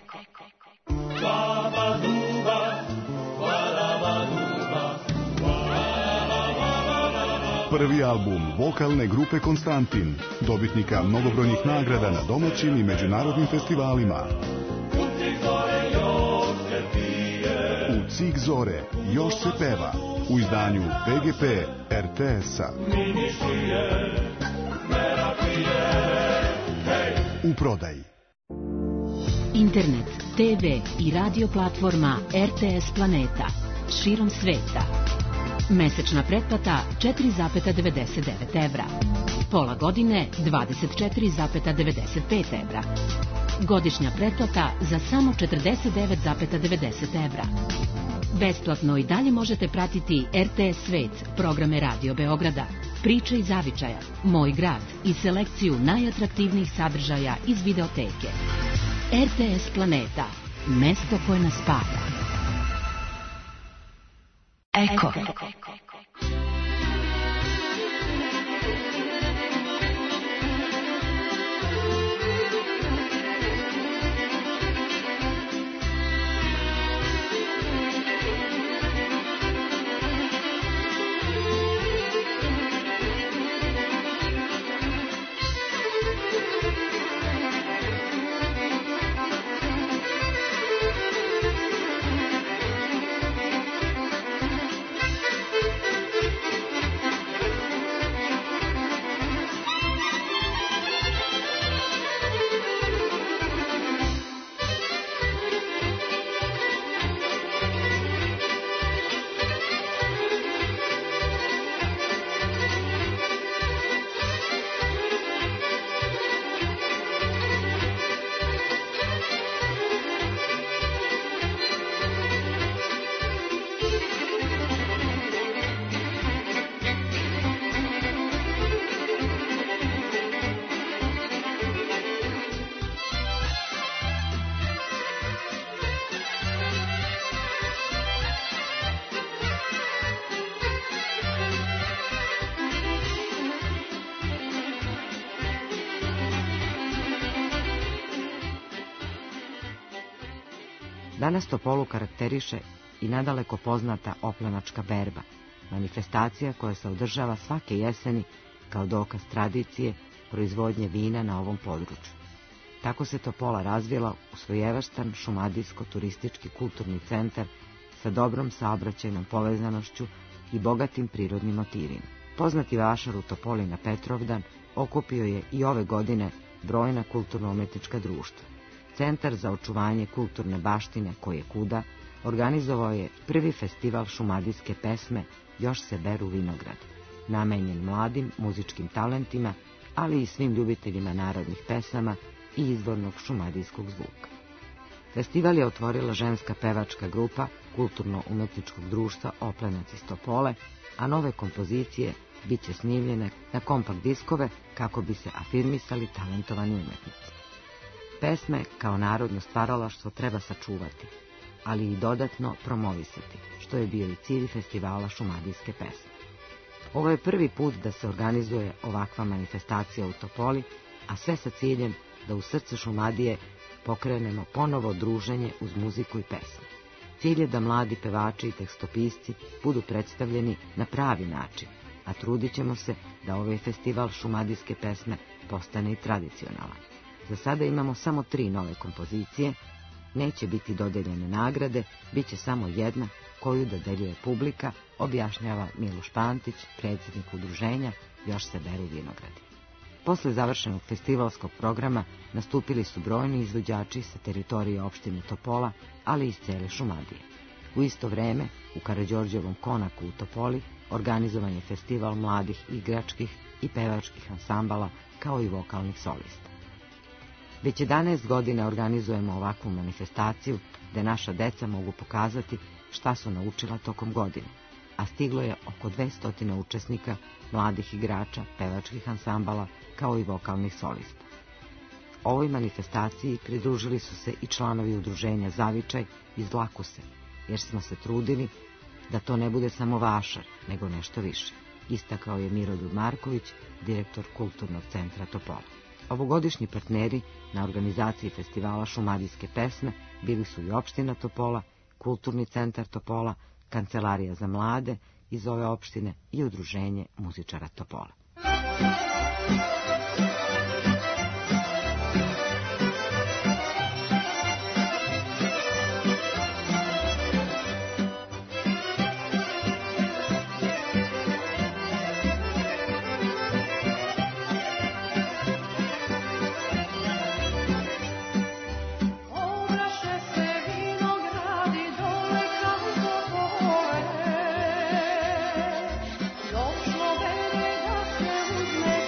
Prvi album vokalne grupe Konstantin, dobitnika mnogobrojnih nagrada na domaćim i međunarodnim festivalima. U Cik zore još se peva, u izdanju P G P R T S-a. U prodaji. Internet, te ve i radio platforma R T S Planeta širom sveta. Mesečna pretplata četiri zarez devedeset devet evra. Pola godine dvadeset četiri zarez devedeset pet evra. Godišnja pretplata za samo četrdeset devet zarez devedeset evra. Besplatno i dalje možete pratiti R T S Svet, programe Radio Beograda, Priče iz Zavičaja, Moj grad i selekciju najatraktivnijih sadržaja iz videoteke. R T S Planeta, mesto koje nas spaja. Eko. Danas Topolu karakteriše i nadaleko poznata oplenačka berba, manifestacija koja se održava svake jeseni kao dokaz tradicije proizvodnje vina na ovom području. Tako se Topola razvila u svojevrstan šumadijsko-turistički kulturni centar sa dobrom saobraćajnom povezanošću i bogatim prirodnim motivima. Poznati vašar u Topoli na Petrovdan okupio je i ove godine brojna kulturno-umetnička društva. Centar za očuvanje kulturne baštine Koje kuda organizovao je prvi festival šumadijske pesme Još se beru vinograd, namenjen mladim muzičkim talentima, ali i svim ljubiteljima narodnih pesama i izvornog šumadijskog zvuka. Festival je otvorila ženska pevačka grupa Kulturno-umetničkog društva Oplenac iz Topole, a nove kompozicije bit će snimljene na kompakt diskove kako bi se afirmisali talentovani umetnici. Pesme kao narodno stvaralaštvo treba sačuvati, ali i dodatno promovisati, što je bio i cilj festivala šumadijske pesme. Ovo je prvi put da se organizuje ovakva manifestacija u Topoli, a sve sa ciljem da u srcu Šumadije pokrenemo ponovo druženje uz muziku i pesmu. Cilj je da mladi pevači i tekstopisci budu predstavljeni na pravi način, a trudit ćemo se da ovaj festival šumadijske pesme postane i tradicionalan. Za sada imamo samo tri nove kompozicije, neće biti dodeljene nagrade, bit će samo jedna koju dodeljuje publika, objašnjava Miloš Pantić, predsjednik udruženja Još se beru vinogradi. Posle završenog festivalskog programa nastupili su brojni izvođači sa teritorije opštine Topola, ali i iz cele Šumadije. U isto vreme, u Karađorđevom konaku u Topoli, organizovan je festival mladih igračkih i pevačkih ansambala, kao i vokalnih solista. Već jedanaest godina organizujemo ovakvu manifestaciju, gde naša deca mogu pokazati šta su naučila tokom godine, a stiglo je oko dvesta učesnika, mladih igrača, pevačkih ansambala, kao i vokalnih solista. Ovoj manifestaciji pridružili su se i članovi udruženja Zavičaj iz Lakuse, jer smo se trudili da to ne bude samo vašar, nego nešto više, istakao je Miroljub Marković, direktor Kulturnog centra Topola. Ovogodišnji partneri na organizaciji festivala šumadijske pesme bili su i opština Topola, Kulturni centar Topola, Kancelarija za mlade iz ove opštine i udruženje muzičara Topola. Došlo vreme da se uzme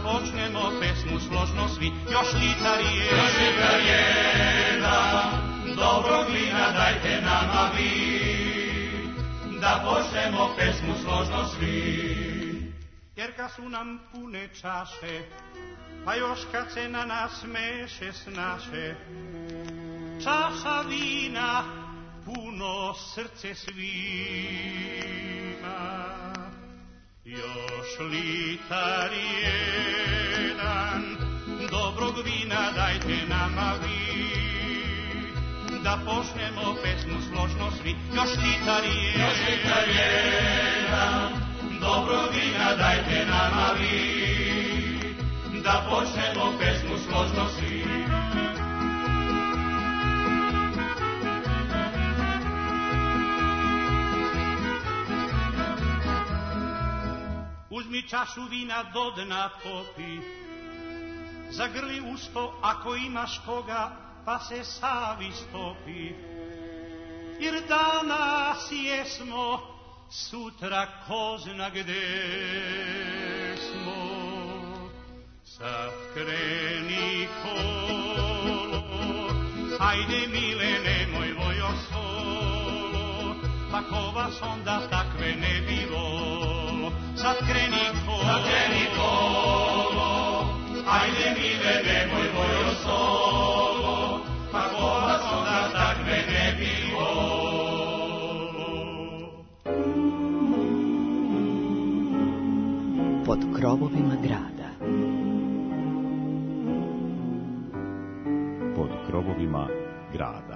počnemo pesmu složno svi. Još litar jedan, još litar jedan, dobrog vina dajte nama vi, da počnemo pesmu složno svi. Jer kad su nam pune čaše, pa još kad se na nas meše snaše, čaša vina puno srce svima. Još litar jedan, dobrog vina dajte nama vi, da počnemo pesmu složno svi. Još litar jedan, još litar jedan, dobrog vina dajte nama vi, da počnemo pesmu složno svi. Uzmi čašu vina do dna popi, zagrli usto ako imaš koga, pa se savi stopi. Jer danas jesmo, sutra ko zna gde smo. Sad kreni kolo, ajde mile nemoj vojo solo, pa ko vas onda takve ne bi volo. Sad kreni kolo, sad kreni kolo, ajde mile nemoj vojo solo, pa ko vas onda takve ne bi volo. Pod krovovima grada. Pod krovovima grada.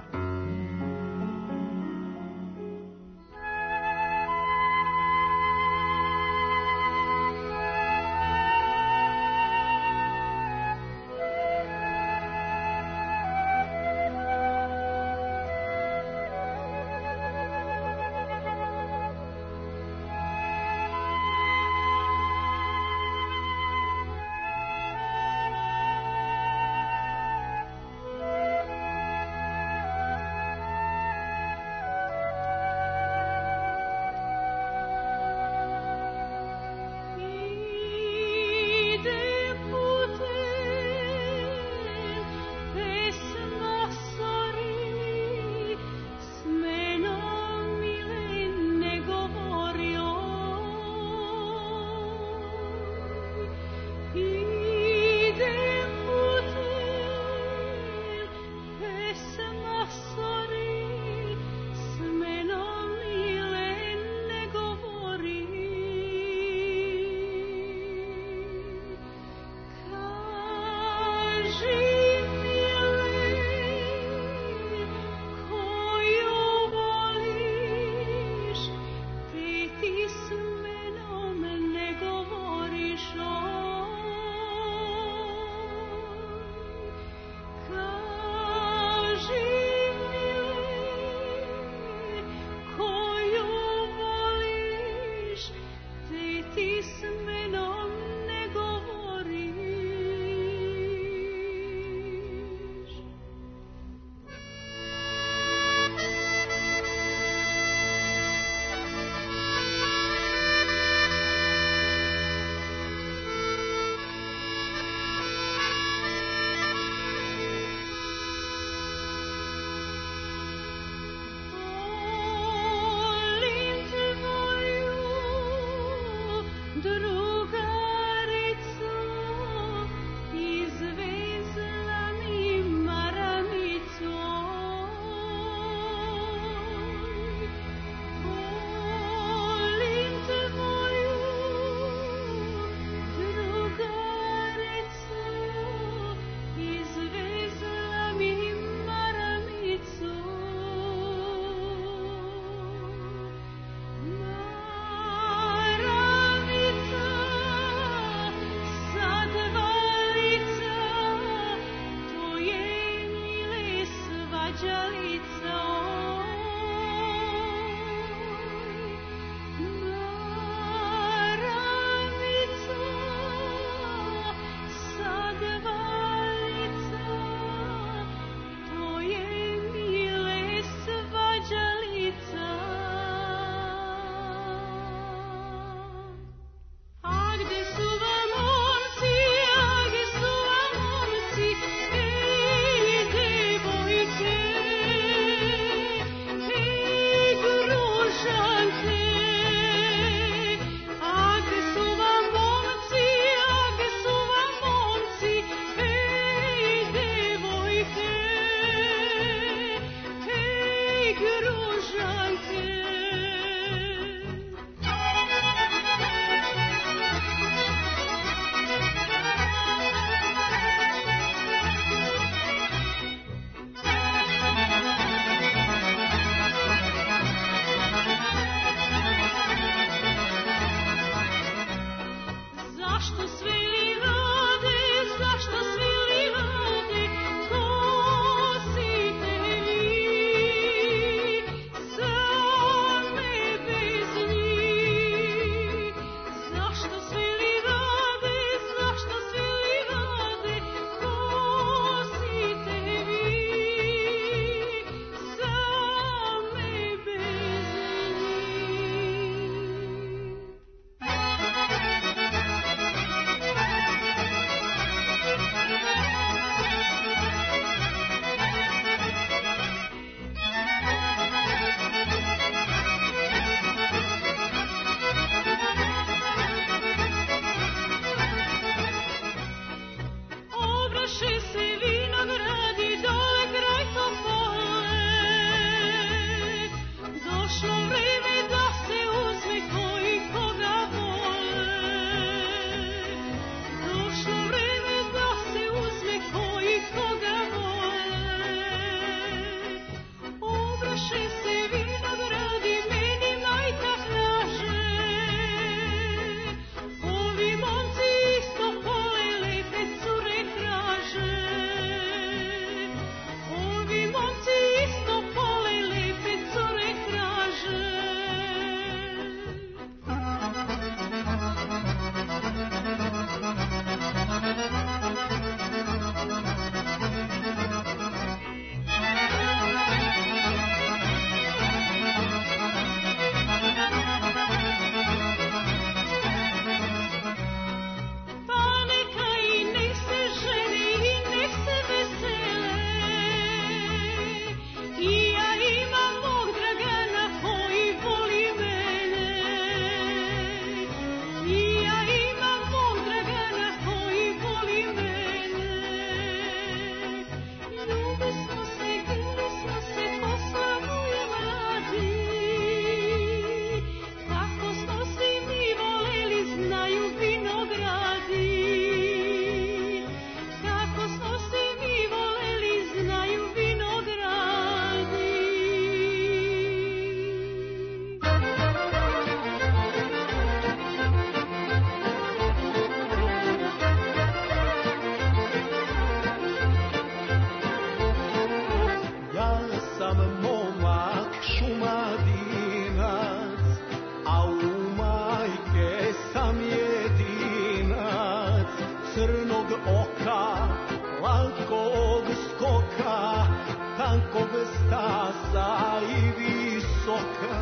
svakog skoka, tankog stasa i visoka,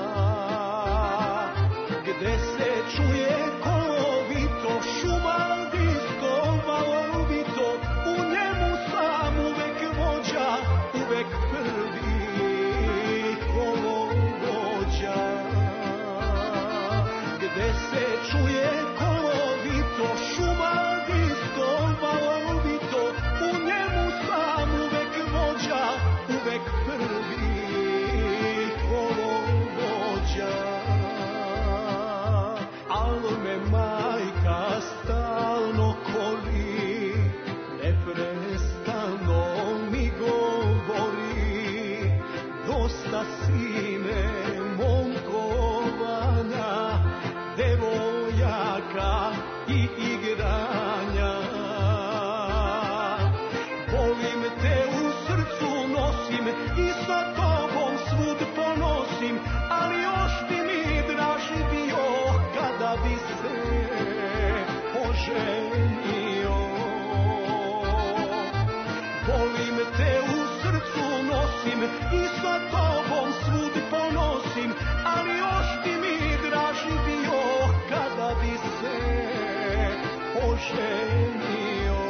gde se čuje kolovito, šumadijsko, valovito, u njemu sam uvek vođa, uvek prvi kolovođa. Gde se čuje kolovito, šumadijsko, valovito, u njemu sam uvek vođa, uvek prvi kolovođa. Al me majka stalno koli, neprestano mi govori, dosta sine momkovanja, devojaka i igranja. Volim te, u srcu nosim i sa tobom svud ponosim, ali još bi mi draži bio kada bi se oženio. Volim te, u srcu nosim i sa tobom svud ponosim, ali još bi mi draži bio kada bi se oženio.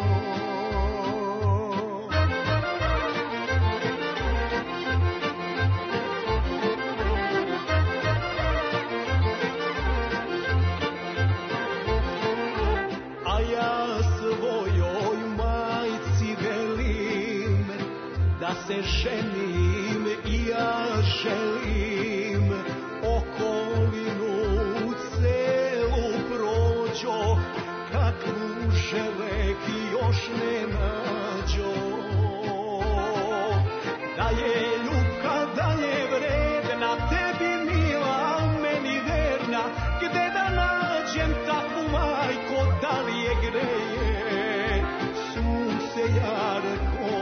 A ja svojoj majci velim da se ženim i ja želim okolinu celu prođo, kakvu želek još ne nađo. Da je ljubka, da je vredna, tebi mila, meni verna, gde da nađem takvu majko, da li je greje sunce jarko.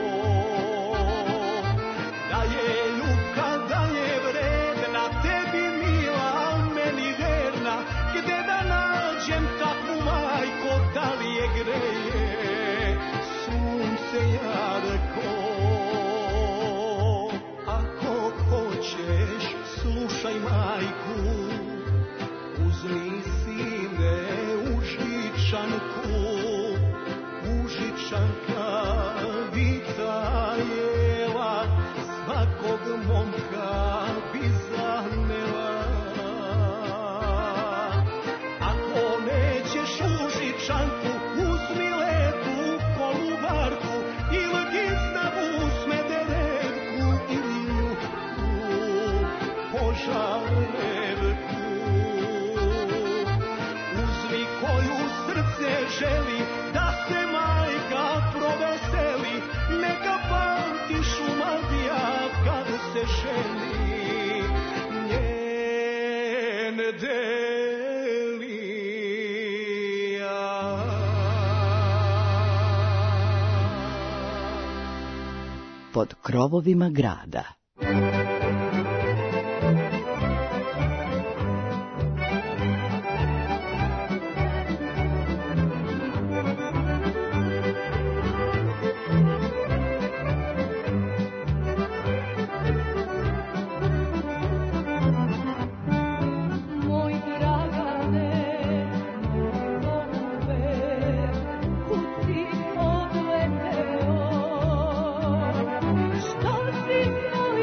Da je ljubka, da je vredna, tebi mila, meni verna, gde da nađem takvu majko, da li je greje sunce jarko. Ako hoćeš, slušaj majku, uzmi sine užičanku, užičanka vica jela, svakog momka bi zanela. Ako nećeš užičanku, uzmi lepu kolubarku, ili gistavu smederevku, ili ljubu požarevku. Uzmi koju srce želi, da se majka proveseli, neka pamti Šumadija kad se ženi njen delija. Pod krovovima grada. Što si moj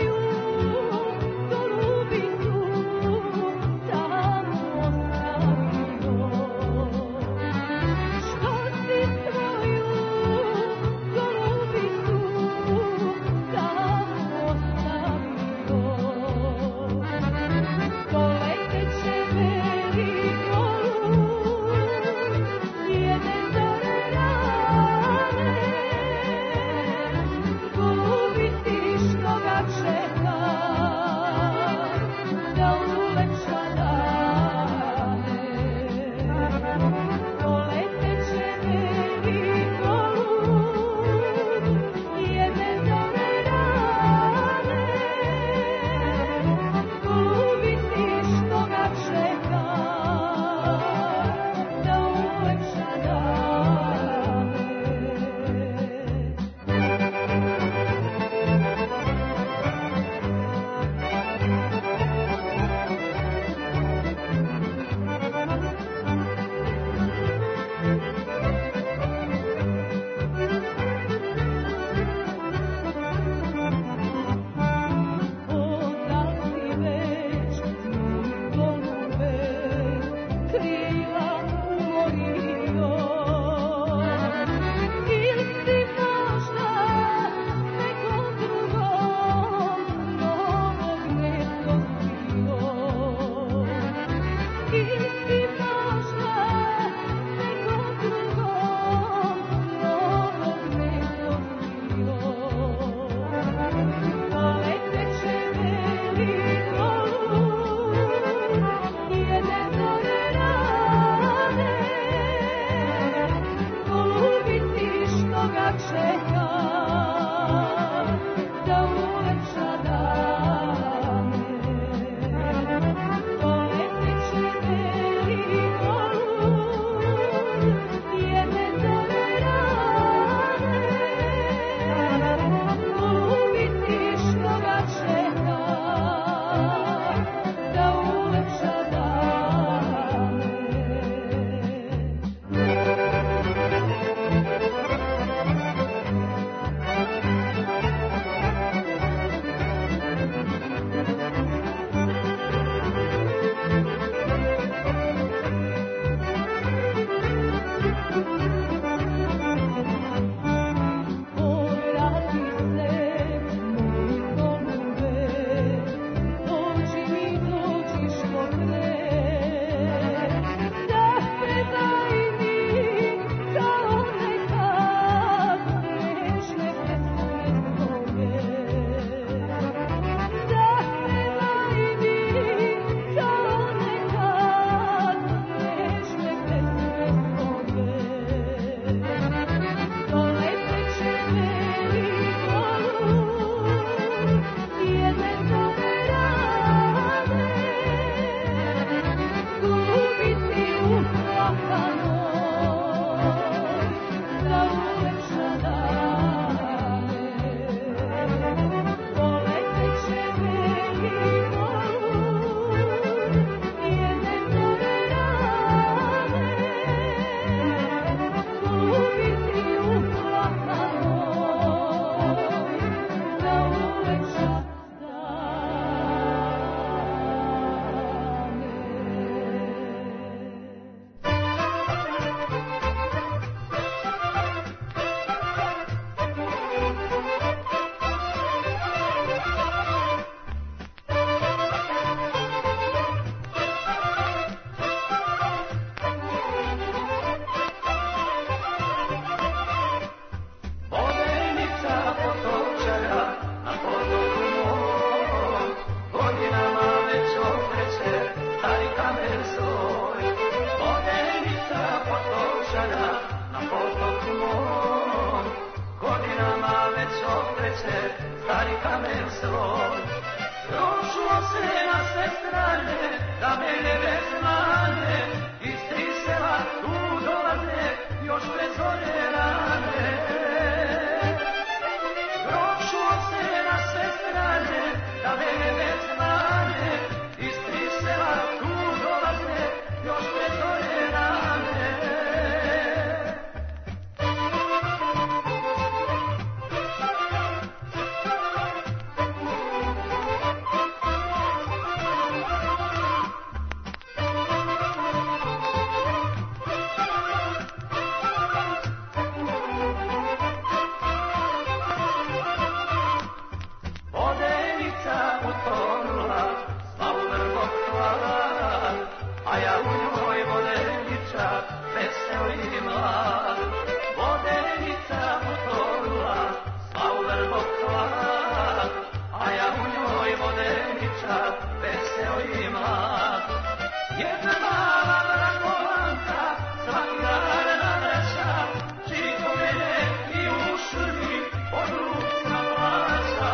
mlad, a ja u njoj vodeniča, veseli mlad. Vodenica potonula, sva u vrbok hlad, a ja u njoj vodeniča, veseli mlad. Jedna mala vragovanka, svaki dan navraća, čito mene i u šumi od rucima plaća.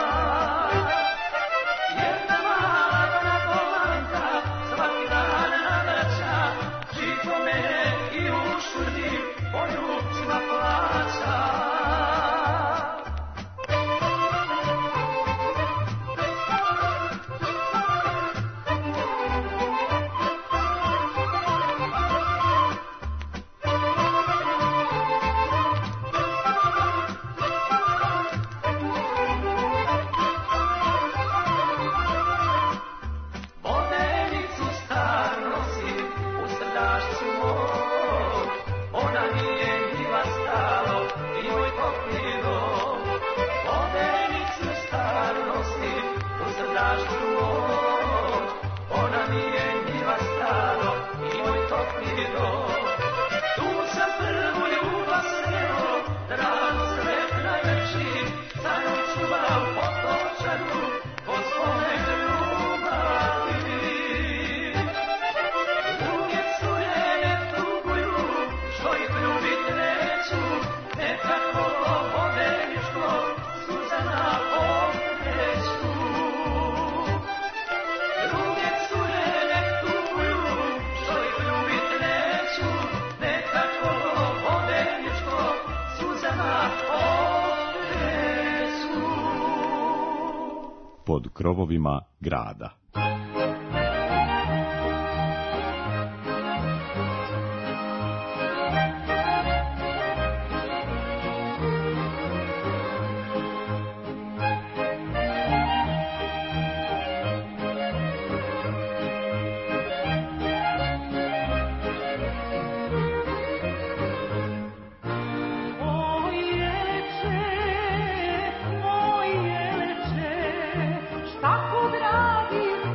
Jedna mala vragovanka, svaki dan navraća, čito mene i u šumi od rucima plaća. Pod krovovima grada. Tako gradi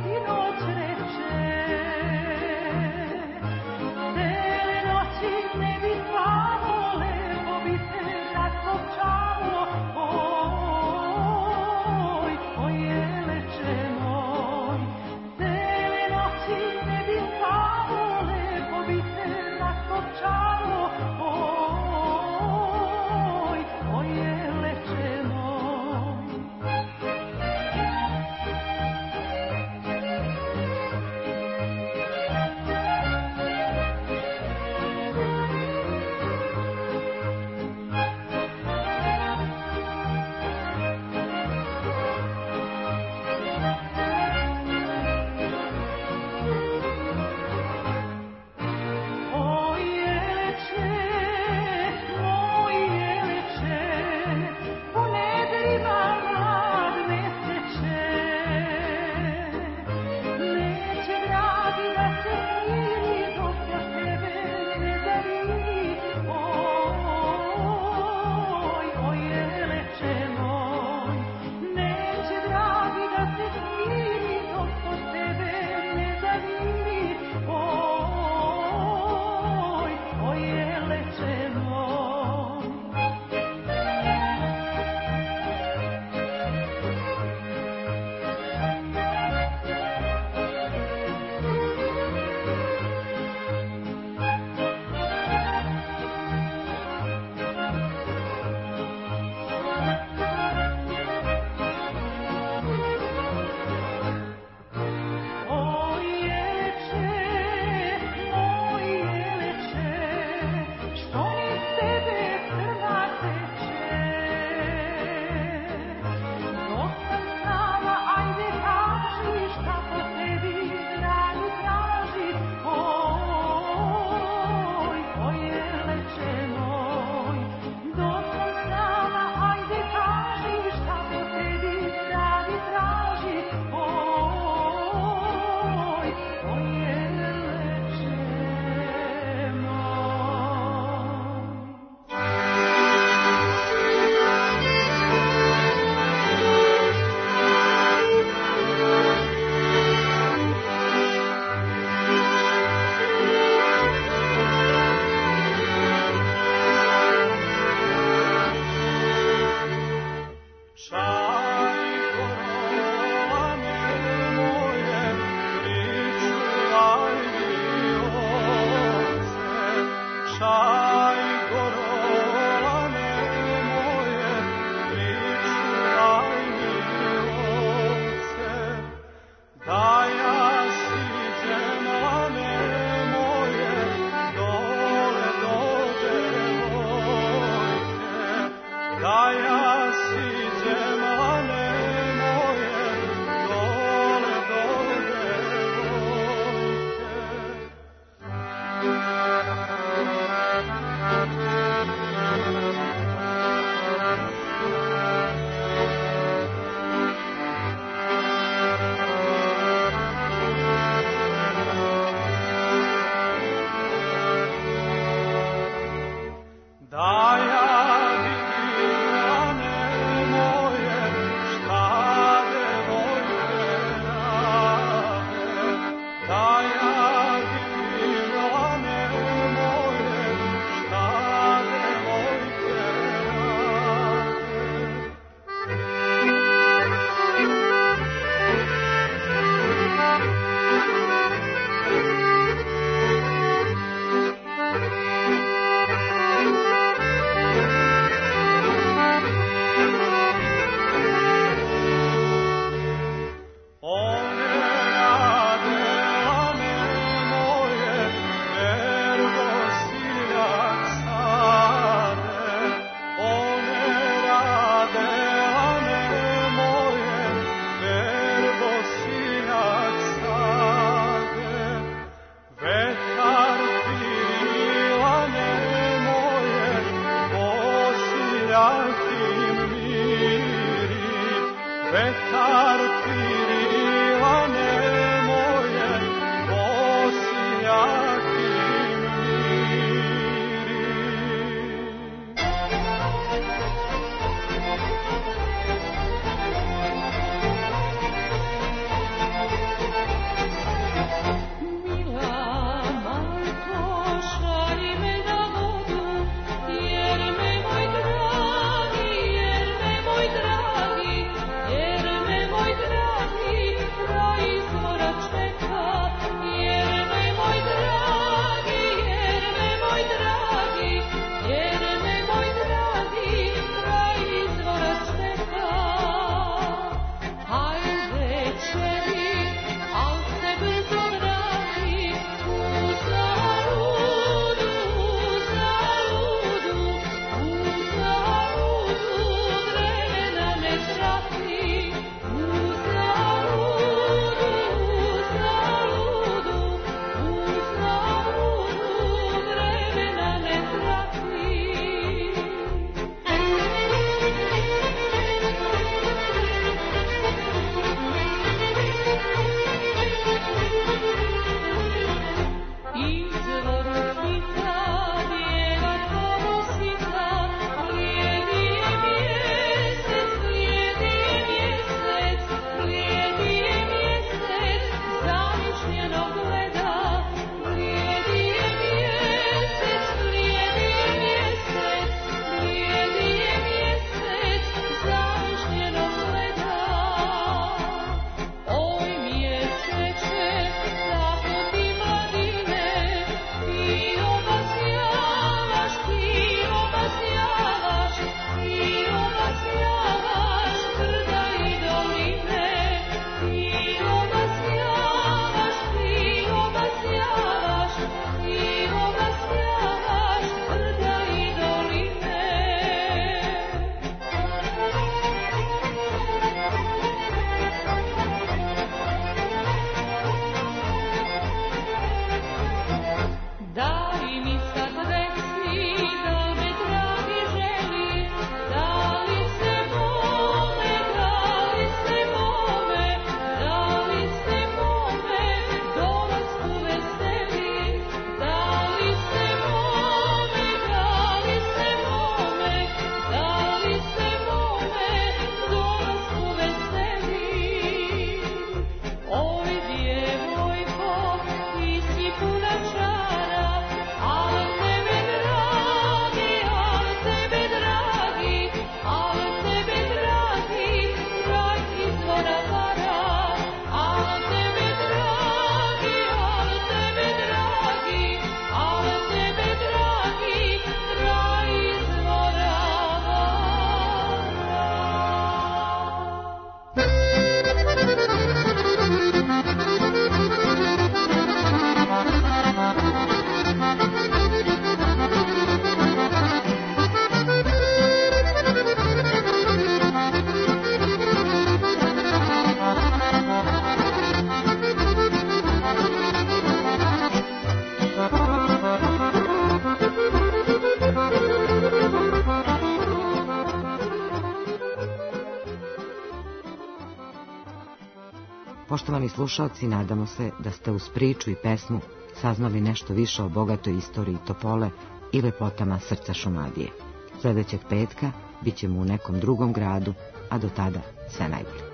Poštovani slušalci, nadamo se da ste uz priču i pesmu saznali nešto više o bogatoj istoriji Topole i lepotama srca Šumadije. Sljedećeg petka bit ćemo u nekom drugom gradu, a do tada sve najbolje.